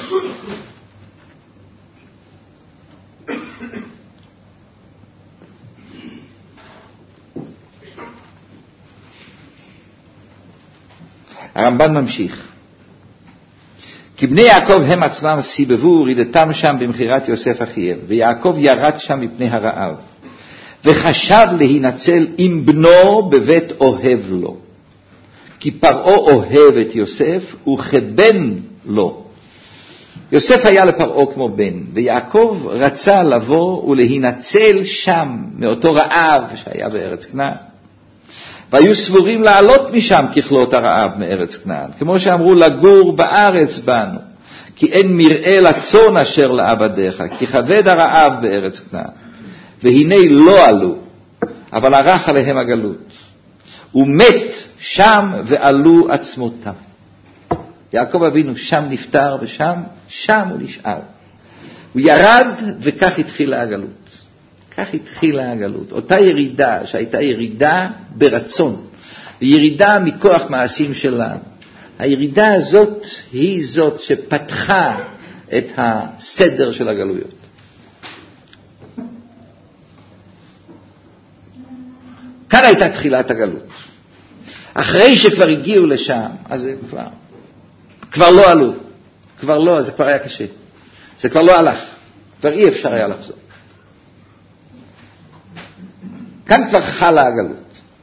הרמב"ן ממשיך. כי בני יעקב הם עצמם סיבבו רידתם שם במחירת יוסף אחיהם, ויעקב ירד שם מפני הרעב, וחשב להינצל עם בנו בבית אוהב לו. כי פרעה אוהב את יוסף וכבן לו. יוסף היה לפרעה כמו בן, ויעקב רצה לבוא ולהינצל שם מאותו רעב שהיה בארץ כנען. והיו סבורים לעלות משם ככלות הרעב מארץ כנען, כמו שאמרו לגור בארץ בנו, כי אין מראה לצאן אשר לעבדיך, כי כבד הרעב בארץ כנען. והנה לא עלו, אבל ערך עליהם הגלות. ומת שם ועלו עצמותם. יעקב אבינו שם נפטר ושם, שם הוא נשאר. הוא ירד וכך התחילה הגלות. כך התחילה הגלות. אותה ירידה שהייתה ירידה ברצון, ירידה מכוח מעשים שלנו. הירידה הזאת היא זאת שפתחה את הסדר של הגלויות. כאן הייתה תחילת הגלות. אחרי שכבר הגיעו לשם, אז זה כבר, כבר לא עלו. כבר לא, זה כבר היה קשה. זה כבר לא הלך. כבר אי אפשר היה לחזור. כאן כבר חלה הגלות.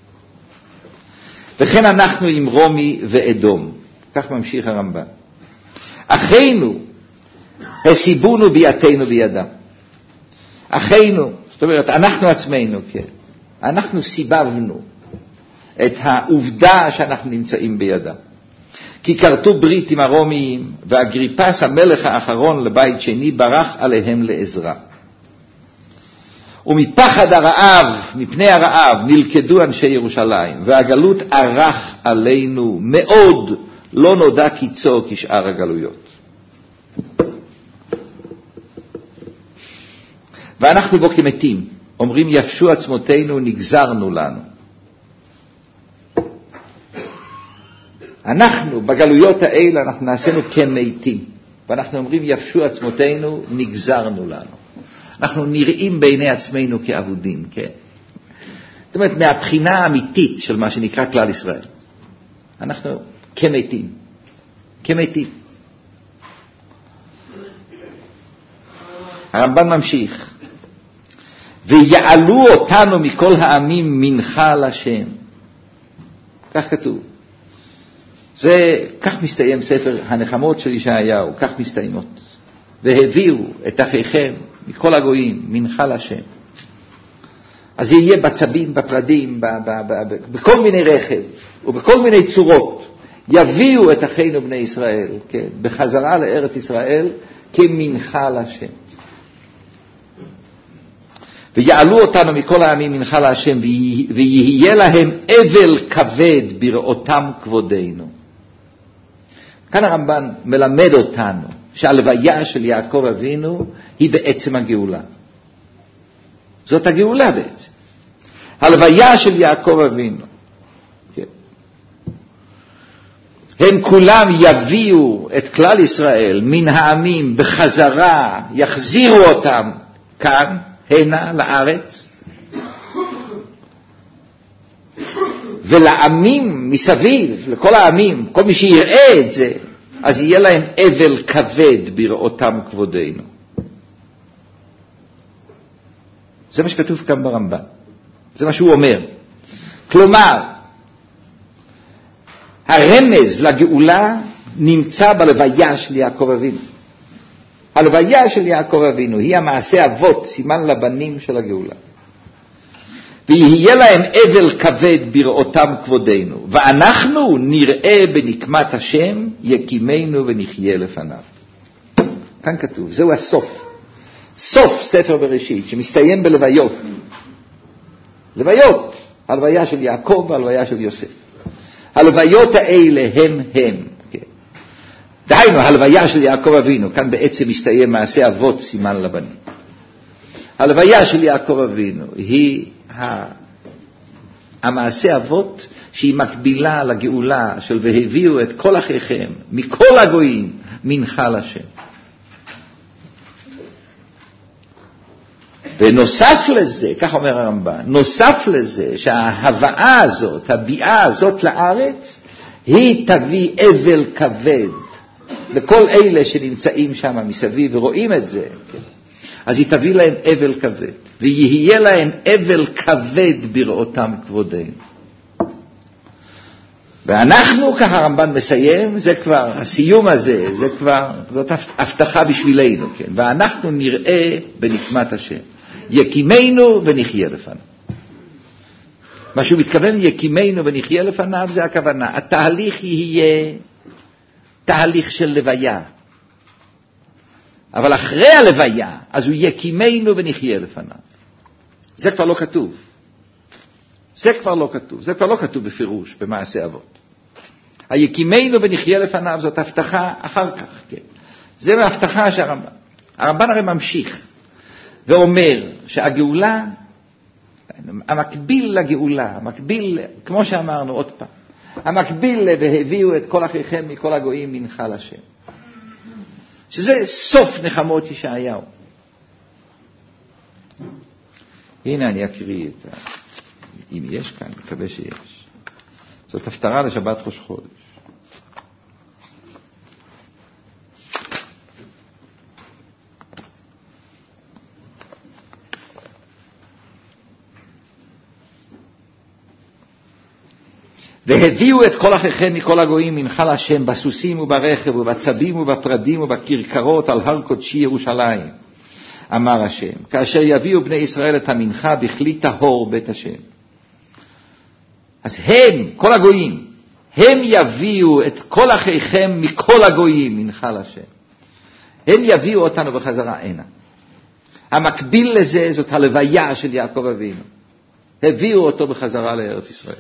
וכן אנחנו עם רומי ואדום. כך ממשיך הרמב"ן. אחינו הסיבונו ביתנו בידם. אחינו, זאת אומרת, אנחנו עצמנו, כן. אנחנו סיבבנו את העובדה שאנחנו נמצאים בידם. כי כרתו ברית עם הרומיים, ואגריפס המלך האחרון לבית שני ברח עליהם לעזרה. ומפחד הרעב, מפני הרעב, נלכדו אנשי ירושלים, והגלות ערך עלינו מאוד, לא נודע קיצו כשאר הגלויות. ואנחנו בו כמתים, אומרים יפשו עצמותינו, נגזרנו לנו. אנחנו, בגלויות האלה, אנחנו נעשינו כמתים. ואנחנו אומרים, יפשו עצמותינו, נגזרנו לנו. אנחנו נראים בעיני עצמנו כאבודים, כן? זאת אומרת, מהבחינה האמיתית של מה שנקרא כלל ישראל. אנחנו כמתים. כמתים. הרמב"ן ממשיך. ויעלו אותנו מכל העמים מנחה לשם. כך כתוב. זה, כך מסתיים ספר הנחמות של ישעיהו, כך מסתיימות. והביאו את אחיכם מכל הגויים מנחה לשם. אז זה יהיה בצבים, בפרדים, ב- ב- ב- בכל מיני רכב ובכל מיני צורות. יביאו את אחינו בני ישראל, כן, בחזרה לארץ ישראל כמנחה לשם. ויעלו אותנו מכל העמים מנחה להשם, ויהיה להם אבל כבד בראותם כבודנו. כאן הרמב"ן מלמד אותנו שהלוויה של יעקב אבינו היא בעצם הגאולה. זאת הגאולה בעצם. הלוויה של יעקב אבינו. כן. הם כולם יביאו את כלל ישראל מן העמים בחזרה, יחזירו אותם כאן, הנה לארץ, ולעמים מסביב, לכל העמים, כל מי שיראה את זה, אז יהיה להם אבל כבד בראותם כבודנו. זה מה שכתוב כאן ברמב"ן. זה מה שהוא אומר. כלומר, הרמז לגאולה נמצא בלוויה של יעקב אבינו. הלוויה של יעקב אבינו היא המעשה אבות, סימן לבנים של הגאולה. ויהיה להם אבל כבד בראותם כבודנו, ואנחנו נראה בנקמת השם, יקימנו ונחיה לפניו. כאן כתוב, זהו הסוף. סוף ספר בראשית, שמסתיים בלוויות. לוויות, הלוויה של יעקב והלוויה של יוסף. הלוויות האלה הם הם. דהיינו, הלוויה של יעקב אבינו, כאן בעצם מסתיים מעשה אבות סימן לבנים. הלוויה של יעקב אבינו היא המעשה אבות שהיא מקבילה לגאולה של והביאו את כל אחיכם מכל הגויים מנחה לשם. ונוסף לזה, כך אומר הרמב"ן, נוסף לזה שההבאה הזאת, הביאה הזאת לארץ, היא תביא אבל כבד לכל אלה שנמצאים שם מסביב ורואים את זה, כן? אז היא תביא להם אבל כבד, ויהיה להם אבל כבד בראותם כבודנו. ואנחנו, ככה הרמב"ן מסיים, זה כבר, הסיום הזה, זה כבר, זאת הבטחה בשבילנו, כן? ואנחנו נראה בנקמת השם. יקימנו ונחיה לפניו. מה שהוא מתכוון, יקימנו ונחיה לפניו, זה הכוונה. התהליך יהיה תהליך של לוויה. אבל אחרי הלוויה, אז הוא יקימנו ונחיה לפניו. זה כבר לא כתוב. זה כבר לא כתוב. זה כבר לא כתוב בפירוש, במעשה אבות. היקימנו ונחיה לפניו, זאת הבטחה אחר כך, כן. זה מההבטחה שהרמב"ן. הרמב"ן הרי ממשיך, ואומר שהגאולה, המקביל לגאולה, המקביל, כמו שאמרנו עוד פעם, המקביל והביאו את כל אחיכם מכל הגויים מנחה לשם. שזה סוף נחמות ישעיהו. הנה אני אקריא את ה... אם יש כאן, מקווה שיש. זאת הפטרה לשבת ראש חודש. והביאו את כל אחיכם מכל הגויים מנחה להשם בסוסים וברכב ובצבים ובפרדים ובכרכרות על הר קודשי ירושלים, אמר השם, כאשר יביאו בני ישראל את המנחה בכלי טהור בית השם. אז הם, כל הגויים, הם יביאו את כל אחיכם מכל הגויים מנחה להשם. הם יביאו אותנו בחזרה הנה. המקביל לזה זאת הלוויה של יעקב אבינו. הביאו אותו בחזרה לארץ ישראל.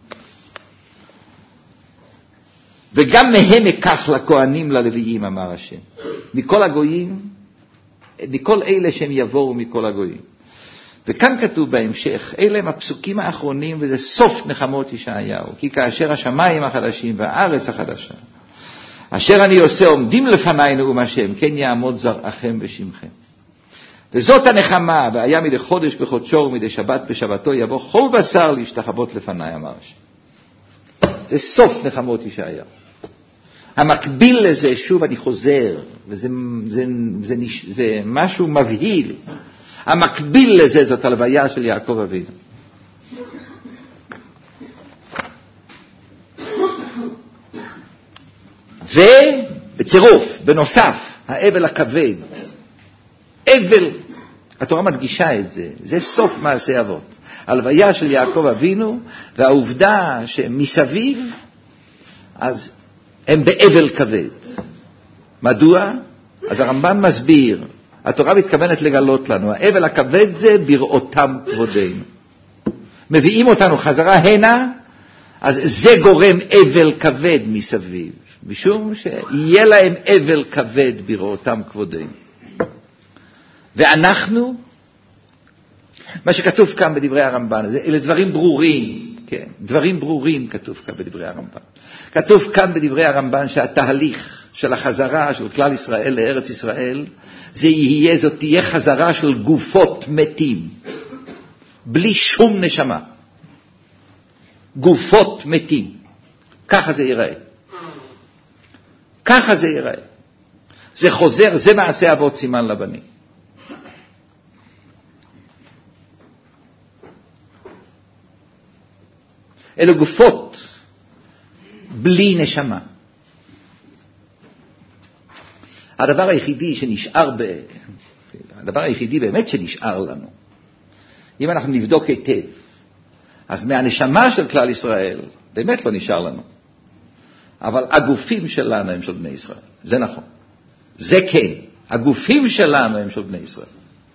וגם מהם אקח לכהנים ללוויים, אמר השם. מכל הגויים, מכל אלה שהם יבואו מכל הגויים. וכאן כתוב בהמשך, אלה הם הפסוקים האחרונים, וזה סוף נחמות ישעיהו, כי כאשר השמיים החדשים והארץ החדשה, אשר אני עושה עומדים לפני נאום השם, כן יעמוד זרעכם ושמכם. וזאת הנחמה, והיה מדי חודש בחודשו ומדי שבת בשבתו, יבוא כל בשר להשתחוות לפני, אמר השם. זה סוף נחמות ישעיהו. המקביל לזה, שוב אני חוזר, וזה זה, זה, זה, זה משהו מבהיל, המקביל לזה זאת הלוויה של יעקב אבינו. ובצירוף, בנוסף, האבל הכבד, אבל, התורה מדגישה את זה, זה סוף מעשה אבות. הלוויה של יעקב אבינו, והעובדה שמסביב, אז הם באבל כבד. מדוע? אז הרמב"ן מסביר, התורה מתכוונת לגלות לנו, האבל הכבד זה בראותם כבודנו. מביאים אותנו חזרה הנה, אז זה גורם אבל כבד מסביב, משום שיהיה להם אבל כבד בראותם כבודנו. ואנחנו, מה שכתוב כאן בדברי הרמב"ן, אלה דברים ברורים, כן, דברים ברורים כתוב כאן בדברי הרמב"ן. כתוב כאן בדברי הרמב"ן שהתהליך של החזרה של כלל ישראל לארץ ישראל, זה יהיה, זאת תהיה חזרה של גופות מתים, בלי שום נשמה. גופות מתים. ככה זה ייראה. ככה זה ייראה. זה חוזר, זה מעשה אבות סימן לבנים. אלו גופות בלי נשמה. הדבר היחידי שנשאר ב... הדבר היחידי באמת שנשאר לנו, אם אנחנו נבדוק היטב, אז מהנשמה של כלל ישראל באמת לא נשאר לנו. אבל הגופים שלנו הם של בני ישראל. זה נכון. זה כן. הגופים שלנו הם של בני ישראל.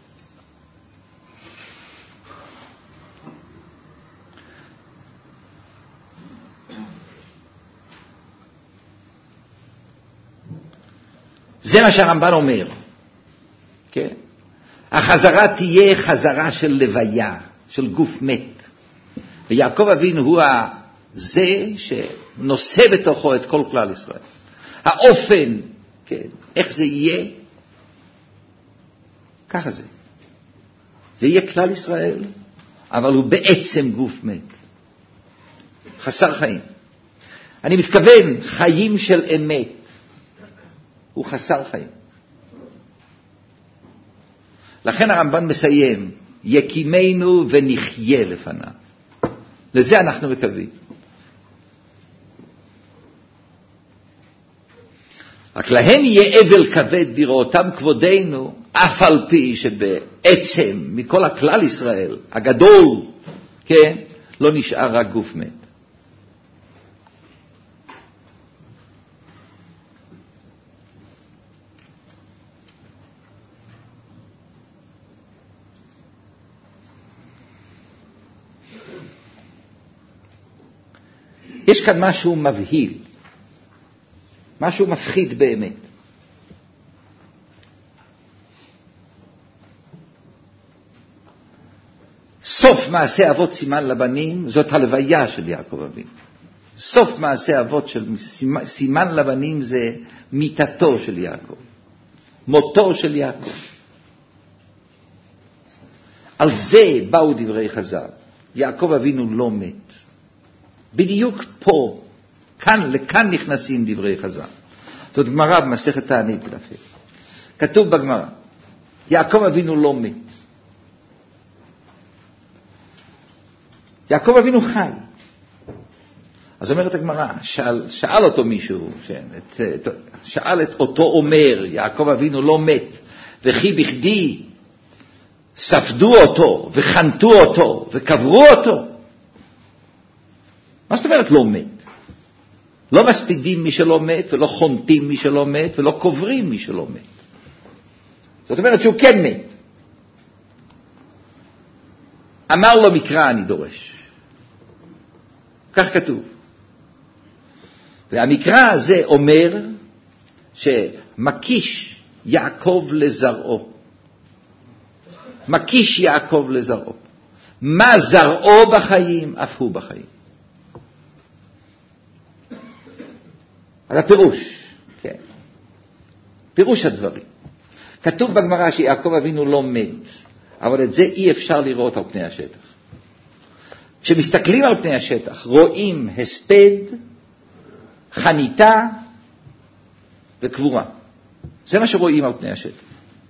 זה מה שהרמב"ן אומר. כן? החזרה תהיה חזרה של לוויה, של גוף מת. ויעקב אבינו הוא זה שנושא בתוכו את כל כלל ישראל. האופן, כן, איך זה יהיה? ככה זה. זה יהיה כלל ישראל, אבל הוא בעצם גוף מת. חסר חיים. אני מתכוון, חיים של אמת. הוא חסר חיים. לכן הרמב"ן מסיים, יקימנו ונחיה לפניו. לזה אנחנו מקווים. רק להם יהיה אבל כבד בראותם כבודנו, אף על פי שבעצם מכל הכלל ישראל, הגדול, כן, לא נשאר רק גוף מת. יש כאן משהו מבהיל, משהו מפחיד באמת. סוף מעשה אבות סימן לבנים, זאת הלוויה של יעקב אבינו. סוף מעשה אבות של סימן לבנים זה מיתתו של יעקב, מותו של יעקב. על זה באו דברי חז"ל. יעקב אבינו לא מת. בדיוק פה, כאן, לכאן נכנסים דברי חז"ל. זאת גמרא במסכת תענית כלפי. כתוב בגמרא, יעקב אבינו לא מת. יעקב אבינו חי. אז אומרת הגמרא, שאל, שאל אותו מישהו, את, את, שאל את אותו אומר, יעקב אבינו לא מת, וכי בכדי ספדו אותו, וחנתו אותו, וקברו אותו. מה זאת אומרת לא מת? לא מספידים מי שלא מת, ולא חונטים מי שלא מת, ולא קוברים מי שלא מת. זאת אומרת שהוא כן מת. אמר לו מקרא אני דורש. כך כתוב. והמקרא הזה אומר שמקיש יעקב לזרעו. מקיש יעקב לזרעו. מה זרעו בחיים, אף הוא בחיים. אז הפירוש, כן. פירוש הדברים. כתוב בגמרא שיעקב אבינו לא מת, אבל את זה אי אפשר לראות על פני השטח. כשמסתכלים על פני השטח, רואים הספד, חניתה וקבורה. זה מה שרואים על פני השטח.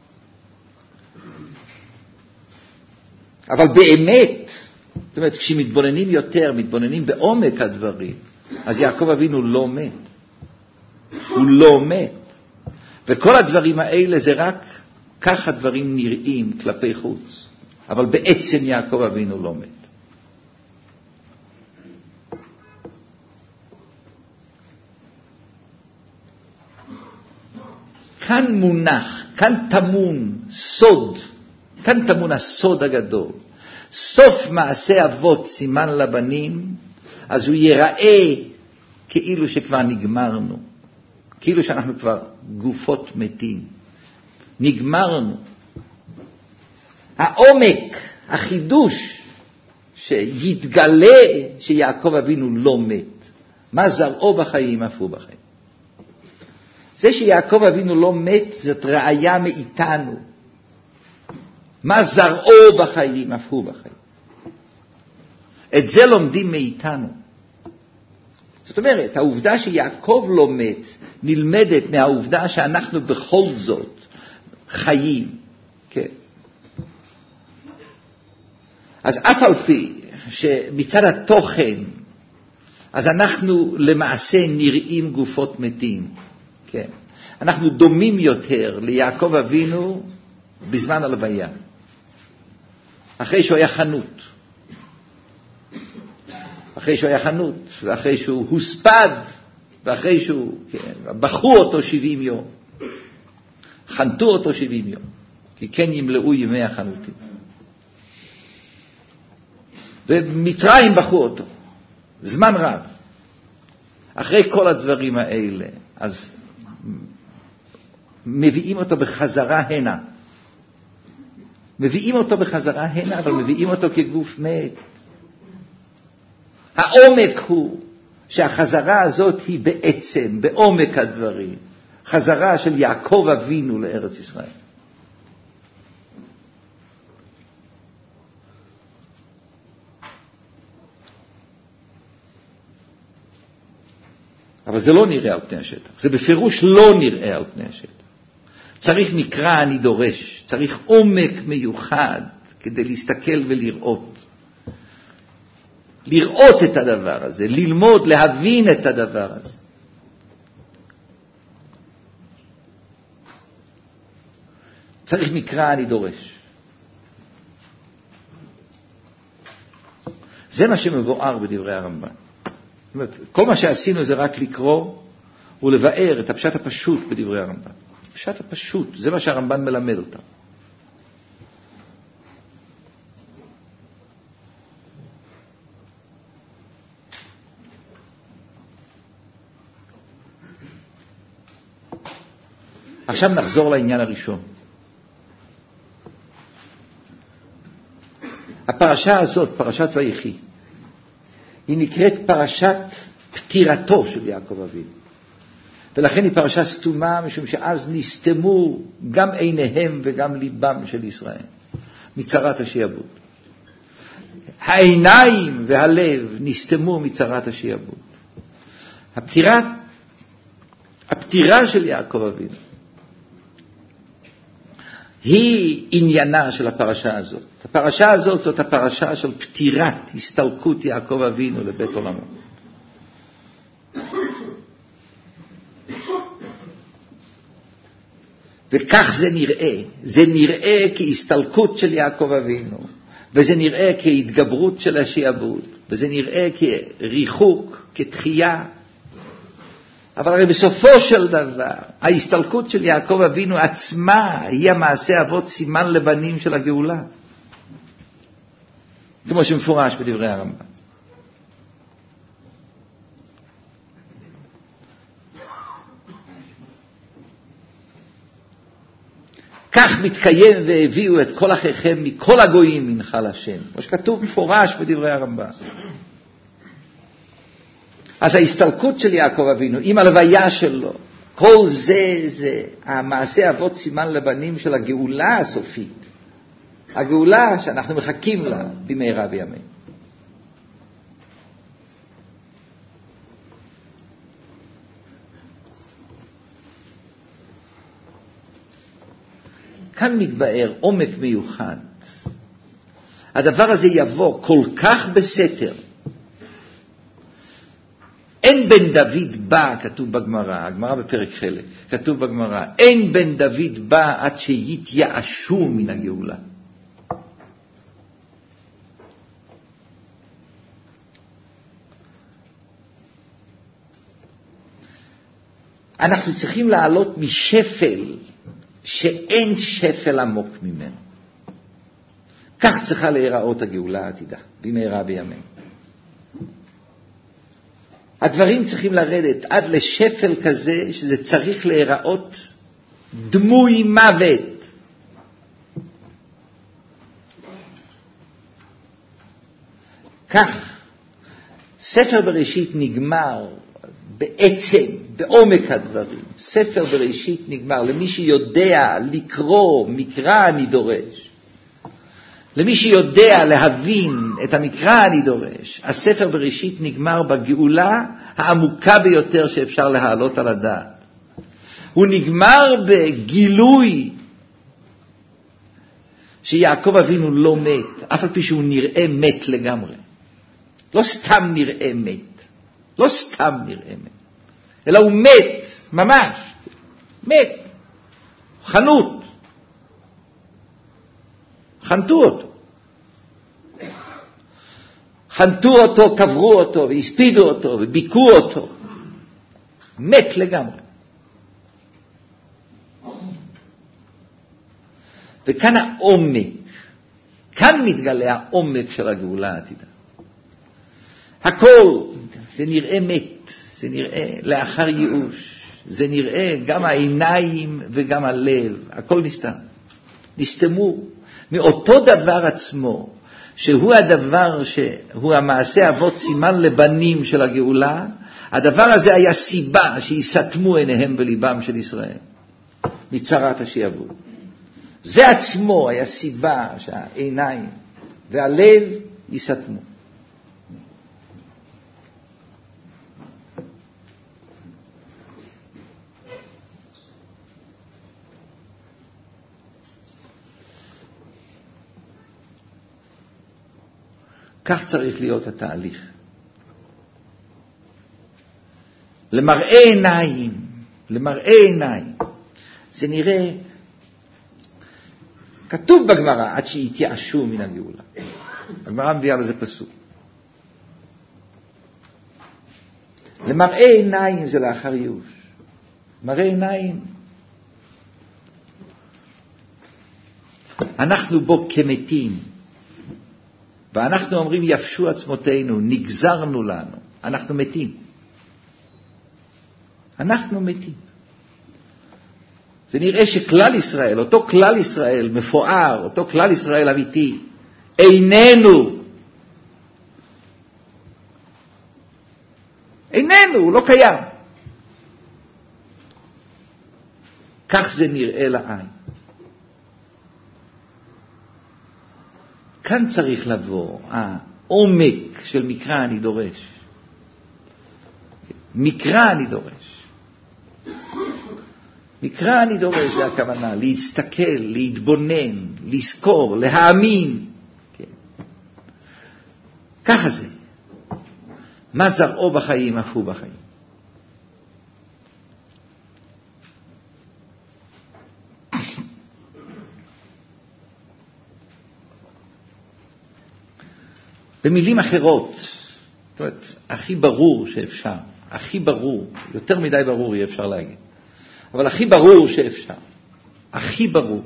אבל באמת, זאת אומרת, כשמתבוננים יותר, מתבוננים בעומק הדברים, אז יעקב אבינו לא מת. הוא לא מת. וכל הדברים האלה זה רק ככה דברים נראים כלפי חוץ. אבל בעצם יעקב אבינו לא מת. כאן מונח, כאן תמון סוד, כאן תמון הסוד הגדול. סוף מעשה אבות סימן לבנים, אז הוא ייראה כאילו שכבר נגמרנו. כאילו שאנחנו כבר גופות מתים. נגמרנו. העומק, החידוש, שיתגלה שיעקב אבינו לא מת. מה זרעו בחיים, אף הוא בחיים. זה שיעקב אבינו לא מת, זאת ראיה מאיתנו. מה זרעו בחיים, אף הוא בחיים. את זה לומדים מאיתנו. זאת אומרת, העובדה שיעקב לא מת, נלמדת מהעובדה שאנחנו בכל זאת חיים. כן. אז אף על פי שמצד התוכן, אז אנחנו למעשה נראים גופות מתים. כן. אנחנו דומים יותר ליעקב אבינו בזמן הלוויה. אחרי שהוא היה חנות. אחרי שהוא היה חנות, ואחרי שהוא הוספד, ואחרי שהוא, כן, בחרו אותו שבעים יום. חנתו אותו שבעים יום. כי כן ימלאו ימי החנותים. ומצרים בחרו אותו. זמן רב. אחרי כל הדברים האלה, אז מביאים אותו בחזרה הנה. מביאים אותו בחזרה הנה, אבל מביאים אותו כגוף מת. העומק הוא שהחזרה הזאת היא בעצם, בעומק הדברים, חזרה של יעקב אבינו לארץ ישראל. אבל זה לא נראה על פני השטח. זה בפירוש לא נראה על פני השטח. צריך מקרא אני דורש. צריך עומק מיוחד כדי להסתכל ולראות. לראות את הדבר הזה, ללמוד, להבין את הדבר הזה. צריך מקרא אני דורש. זה מה שמבואר בדברי הרמב"ן. זאת אומרת, כל מה שעשינו זה רק לקרוא ולבאר את הפשט הפשוט בדברי הרמב"ן. הפשט הפשוט, זה מה שהרמב"ן מלמד אותם. עכשיו נחזור לעניין הראשון. הפרשה הזאת, פרשת ויחי, היא נקראת פרשת פטירתו של יעקב אבינו. ולכן היא פרשה סתומה, משום שאז נסתמו גם עיניהם וגם ליבם של ישראל, מצרת השעבוד. העיניים והלב נסתמו מצרת השעבוד. הפטירה, הפטירה של יעקב אבינו, היא עניינה של הפרשה הזאת. הפרשה הזאת זאת הפרשה של פטירת הסתלקות יעקב אבינו לבית עולמו. וכך זה נראה. זה נראה כהסתלקות של יעקב אבינו, וזה נראה כהתגברות של השעבוד, וזה נראה כריחוק, כתחייה. אבל הרי בסופו של דבר, ההסתלקות של יעקב אבינו עצמה היא המעשה אבות סימן לבנים של הגאולה. כמו שמפורש בדברי הרמב"ן. כך מתקיים והביאו את כל אחיכם מכל הגויים מנחל השם. כמו שכתוב מפורש בדברי הרמב"ם. אז ההסתלקות של יעקב אבינו עם הלוויה שלו, כל זה זה המעשה אבות סימן לבנים של הגאולה הסופית. הגאולה שאנחנו מחכים לה במהרה בימינו. כאן מתבאר עומק מיוחד. הדבר הזה יבוא כל כך בסתר. אין בן דוד בא, כתוב בגמרא, הגמרא בפרק חלק, כתוב בגמרא, אין בן דוד בא עד שיתייאשו מן הגאולה. אנחנו צריכים לעלות משפל שאין שפל עמוק ממנו. כך צריכה להיראות הגאולה העתידה, במהרה בימינו. הדברים צריכים לרדת עד לשפל כזה שזה צריך להיראות דמוי מוות. כך ספר בראשית נגמר בעצם, בעומק הדברים. ספר בראשית נגמר למי שיודע לקרוא מקרא אני דורש. למי שיודע להבין את המקרא אני דורש. הספר בראשית נגמר בגאולה העמוקה ביותר שאפשר להעלות על הדעת. הוא נגמר בגילוי שיעקב אבינו לא מת, אף על פי שהוא נראה מת לגמרי. לא סתם נראה מת. לא סתם נראה מת. אלא הוא מת, ממש. מת. חנות. חנתו אותו. חנתו אותו, קברו אותו, והספידו אותו, וביקו אותו. מת לגמרי. וכאן העומק, כאן מתגלה העומק של הגאולה העתידה. הכל, זה נראה מת, זה נראה לאחר ייאוש, זה נראה גם העיניים וגם הלב, הכל נסתם. נסתמו מאותו דבר עצמו, שהוא הדבר שהוא המעשה אבות סימן לבנים של הגאולה, הדבר הזה היה סיבה שיסתמו עיניהם בליבם של ישראל, מצרת השעבוד. זה עצמו היה סיבה שהעיניים והלב יסתמו. כך צריך להיות התהליך. למראה עיניים, למראה עיניים. זה נראה, כתוב בגמרא, עד שיתייאשו מן הגאולה. הגמרא מביאה לזה פסוק. למראה עיניים זה לאחר ייאוש. מראה עיניים. אנחנו בו כמתים. ואנחנו אומרים יפשו עצמותינו, נגזרנו לנו, אנחנו מתים. אנחנו מתים. זה נראה שכלל ישראל, אותו כלל ישראל מפואר, אותו כלל ישראל אמיתי, איננו. איננו, הוא לא קיים. כך זה נראה לעין. כאן צריך לבוא העומק של מקרא אני דורש. מקרא אני דורש. מקרא אני דורש זה הכוונה, להסתכל, להתבונן, לזכור, להאמין. כן. ככה זה. מה זרעו בחיים, אף הוא בחיים. במילים אחרות, זאת אומרת, הכי ברור שאפשר, הכי ברור, יותר מדי ברור יהיה אפשר להגיד, אבל הכי ברור שאפשר, הכי ברור.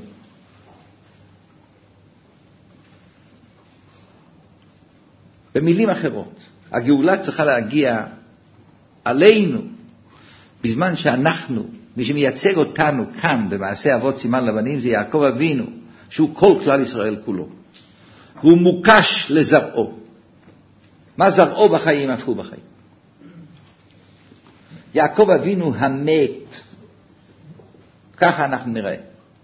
במילים אחרות, הגאולה צריכה להגיע עלינו, בזמן שאנחנו מי שמייצג אותנו כאן במעשה אבות סימן לבנים זה יעקב אבינו, שהוא כל כלל ישראל כולו. הוא מוקש לזרעו. מה זרעו בחיים הפכו בחיים. יעקב אבינו המת, ככה אנחנו נראה.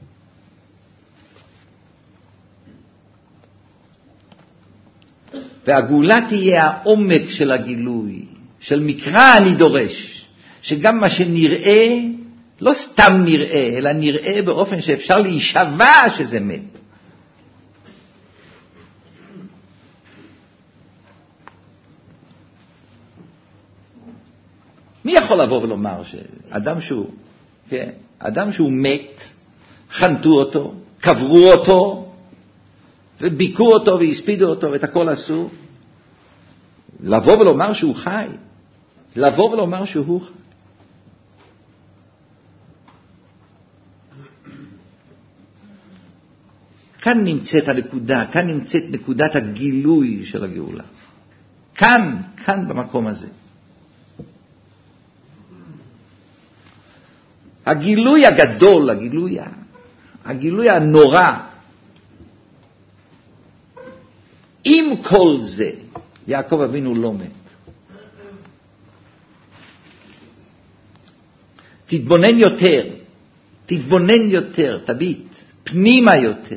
והגאולה תהיה העומק של הגילוי, של מקרא אני דורש, שגם מה שנראה, לא סתם נראה, אלא נראה באופן שאפשר להישבע שזה מת. מי יכול לבוא ולומר שאדם שהוא, כן, אדם שהוא מת, חנתו אותו, קברו אותו, וביקו אותו והספידו אותו ואת הכל עשו, לבוא ולומר שהוא חי, לבוא ולומר שהוא חי. כאן נמצאת הנקודה, כאן נמצאת נקודת הגילוי של הגאולה. כאן, כאן במקום הזה. הגילוי הגדול, הגילוי, הגילוי הנורא, עם כל זה, יעקב אבינו לא מת. תתבונן יותר, תתבונן יותר, תביט, פנימה יותר.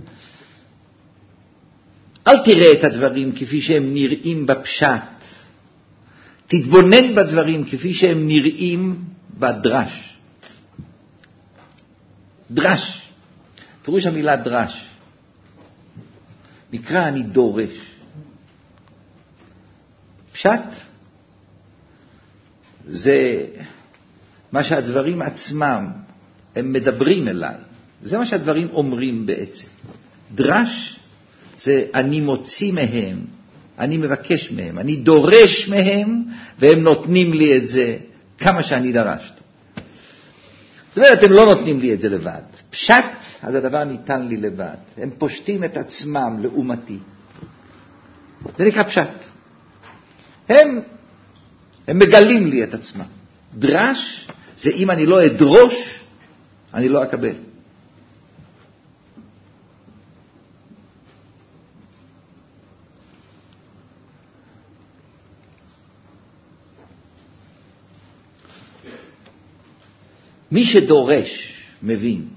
אל תראה את הדברים כפי שהם נראים בפשט. תתבונן בדברים כפי שהם נראים בדרש. דרש, פירוש המילה דרש. מקרא אני דורש. פשט זה מה שהדברים עצמם הם מדברים אליי. זה מה שהדברים אומרים בעצם. דרש זה אני מוציא מהם, אני מבקש מהם, אני דורש מהם, והם נותנים לי את זה כמה שאני דרשת. זאת אומרת, הם לא נותנים לי את זה לבד. פשט, אז הדבר ניתן לי לבד. הם פושטים את עצמם לעומתי. זה נקרא פשט. הם, הם מגלים לי את עצמם. דרש, זה אם אני לא אדרוש, אני לא אקבל. מי שדורש, מבין.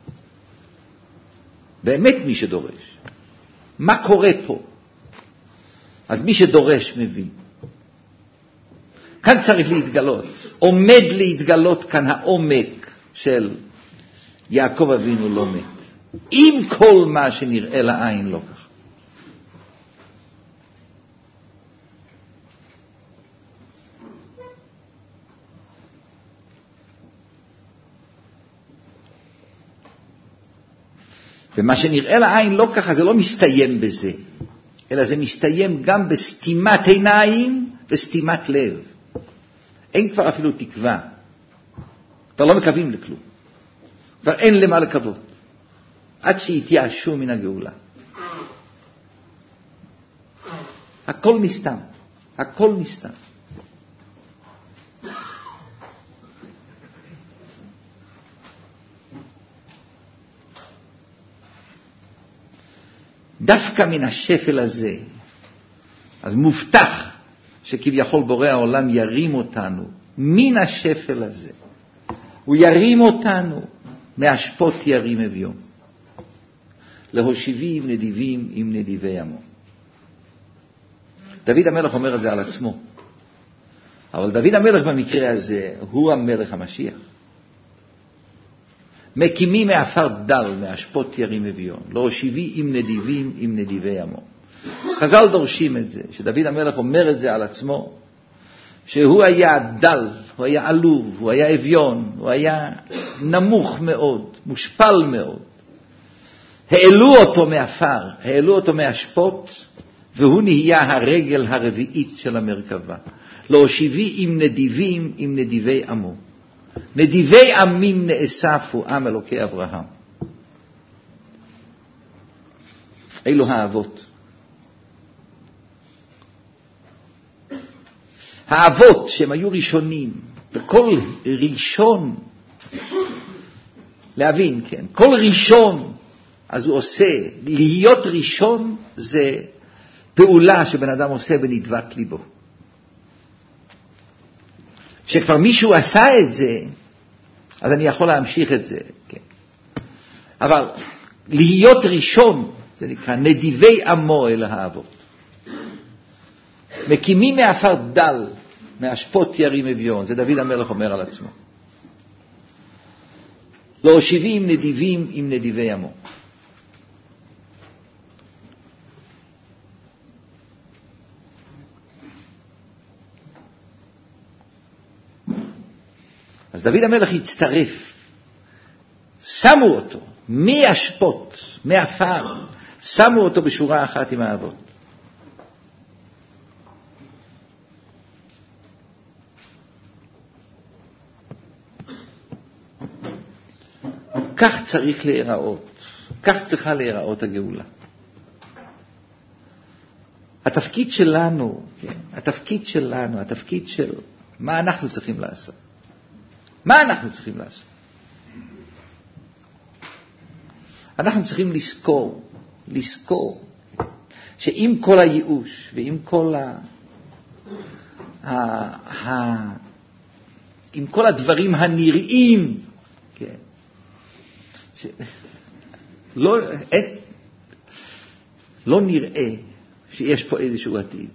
באמת מי שדורש. מה קורה פה? אז מי שדורש, מבין. כאן צריך להתגלות. עומד להתגלות כאן העומק של יעקב אבינו לא מת. עם כל מה שנראה לעין לא כך. ומה שנראה לעין לא ככה, זה לא מסתיים בזה, אלא זה מסתיים גם בסתימת עיניים וסתימת לב. אין כבר אפילו תקווה. כבר לא מקווים לכלום. כבר אין למה לקוות. עד שיתייאשו מן הגאולה. הכל נסתם. הכל נסתם. דווקא מן השפל הזה, אז מובטח שכביכול בורא העולם ירים אותנו מן השפל הזה. הוא ירים אותנו מהשפוט ירים אביון. להושיבי עם נדיבים עם נדיבי עמו. דוד המלך אומר את זה על עצמו. אבל דוד המלך במקרה הזה הוא המלך המשיח. מקימים מאפר דל, מהשפוט ירים אביון. להושיבי עם נדיבים עם נדיבי עמו. חז"ל דורשים את זה, שדוד המלך אומר את זה על עצמו, שהוא היה דל, הוא היה עלוב, הוא היה אביון, הוא היה נמוך מאוד, מושפל מאוד. העלו אותו מאפר, העלו אותו מהשפוט, והוא נהיה הרגל הרביעית של המרכבה. להושיבי עם נדיבים עם נדיבי עמו. נדיבי עמים נאספו, עם אלוקי אברהם. אלו האבות. האבות שהם היו ראשונים, וכל ראשון להבין, כן. כל ראשון, אז הוא עושה, להיות ראשון זה פעולה שבן אדם עושה ונדבק ליבו. כשכבר מישהו עשה את זה, אז אני יכול להמשיך את זה, כן. אבל להיות ראשון, זה נקרא נדיבי עמו אל האבות. מקימים מעפר דל, מאשפות ירים אביון, זה דוד המלך אומר על עצמו. לא הושיבים נדיבים עם נדיבי עמו. אז דוד המלך הצטרף, שמו אותו מאשפות, מעפר, שמו אותו בשורה אחת עם האבות. כך צריך להיראות, כך צריכה להיראות הגאולה. התפקיד שלנו, כן, התפקיד שלנו, התפקיד של מה אנחנו צריכים לעשות. מה אנחנו צריכים לעשות? אנחנו צריכים לזכור, לזכור, שעם כל הייאוש ועם כל ה... ה... ה... עם כל הדברים הנראים, כן, ש... לא, אין, לא נראה שיש פה איזשהו עתיד.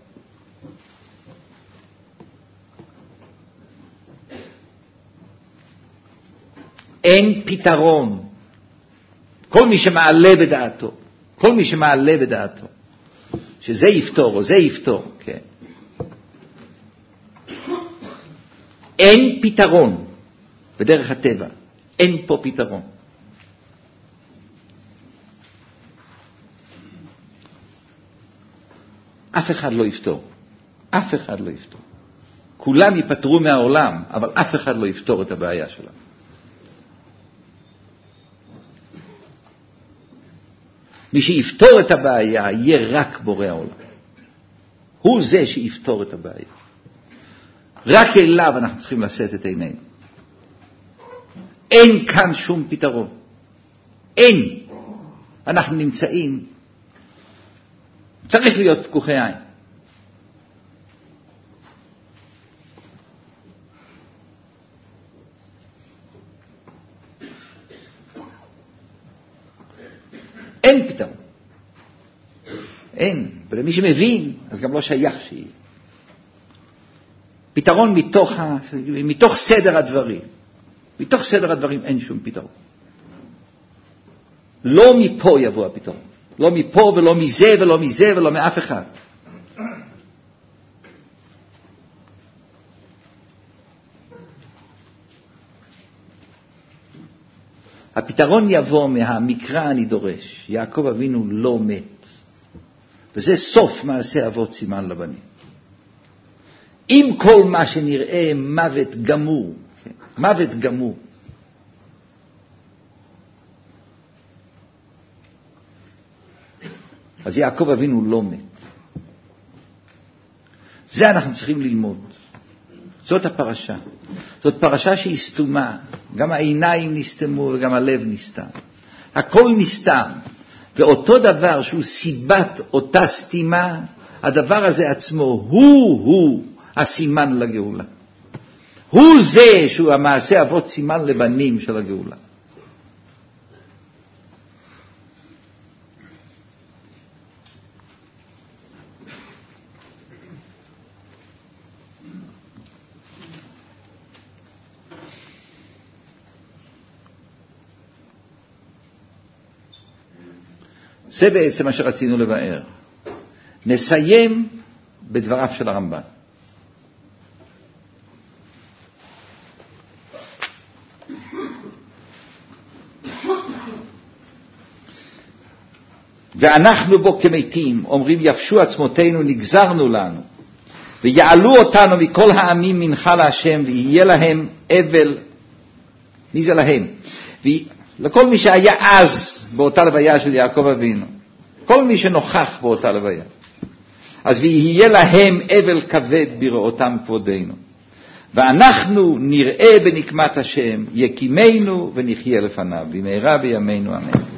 אין פתרון. כל מי שמעלה בדעתו, כל מי שמעלה בדעתו, שזה יפתור או זה יפתור, כן. אין פתרון בדרך הטבע, אין פה פתרון. אף אחד לא יפתור, אף אחד לא יפתור. כולם ייפטרו מהעולם, אבל אף אחד לא יפתור את הבעיה שלנו. מי שיפתור את הבעיה יהיה רק בורא העולם. הוא זה שיפתור את הבעיה. רק אליו אנחנו צריכים לשאת את עינינו. אין כאן שום פתרון. אין. אנחנו נמצאים. צריך להיות פקוחי עין. אין פתרון. אין. ולמי שמבין, אז גם לא שייך שיהיה. פתרון מתוך, ה... מתוך סדר הדברים. מתוך סדר הדברים אין שום פתרון. לא מפה יבוא הפתרון. לא מפה ולא מזה ולא מזה ולא מאף אחד. הפתרון יבוא מהמקרא אני דורש. יעקב אבינו לא מת. וזה סוף מעשה אבות סימן לבנים. עם כל מה שנראה מוות גמור. מוות גמור. אז יעקב אבינו לא מת. זה אנחנו צריכים ללמוד. זאת הפרשה. זאת פרשה שהיא סתומה. גם העיניים נסתמו וגם הלב נסתם. הכל נסתם. ואותו דבר שהוא סיבת אותה סתימה, הדבר הזה עצמו הוא-הוא הסימן לגאולה. הוא זה שהוא המעשה אבות סימן לבנים של הגאולה. זה בעצם מה שרצינו לבאר. נסיים בדבריו של הרמב"ן. ואנחנו בו כמתים, אומרים יפשו עצמותינו, נגזרנו לנו, ויעלו אותנו מכל העמים מנחה להשם, ויהיה להם אבל. מי זה להם? לכל מי שהיה אז באותה לוויה של יעקב אבינו, כל מי שנוכח באותה לוויה, אז ויהיה להם אבל כבד בראותם כבודנו, ואנחנו נראה בנקמת השם, יקימנו ונחיה לפניו, במהרה בימינו אמן.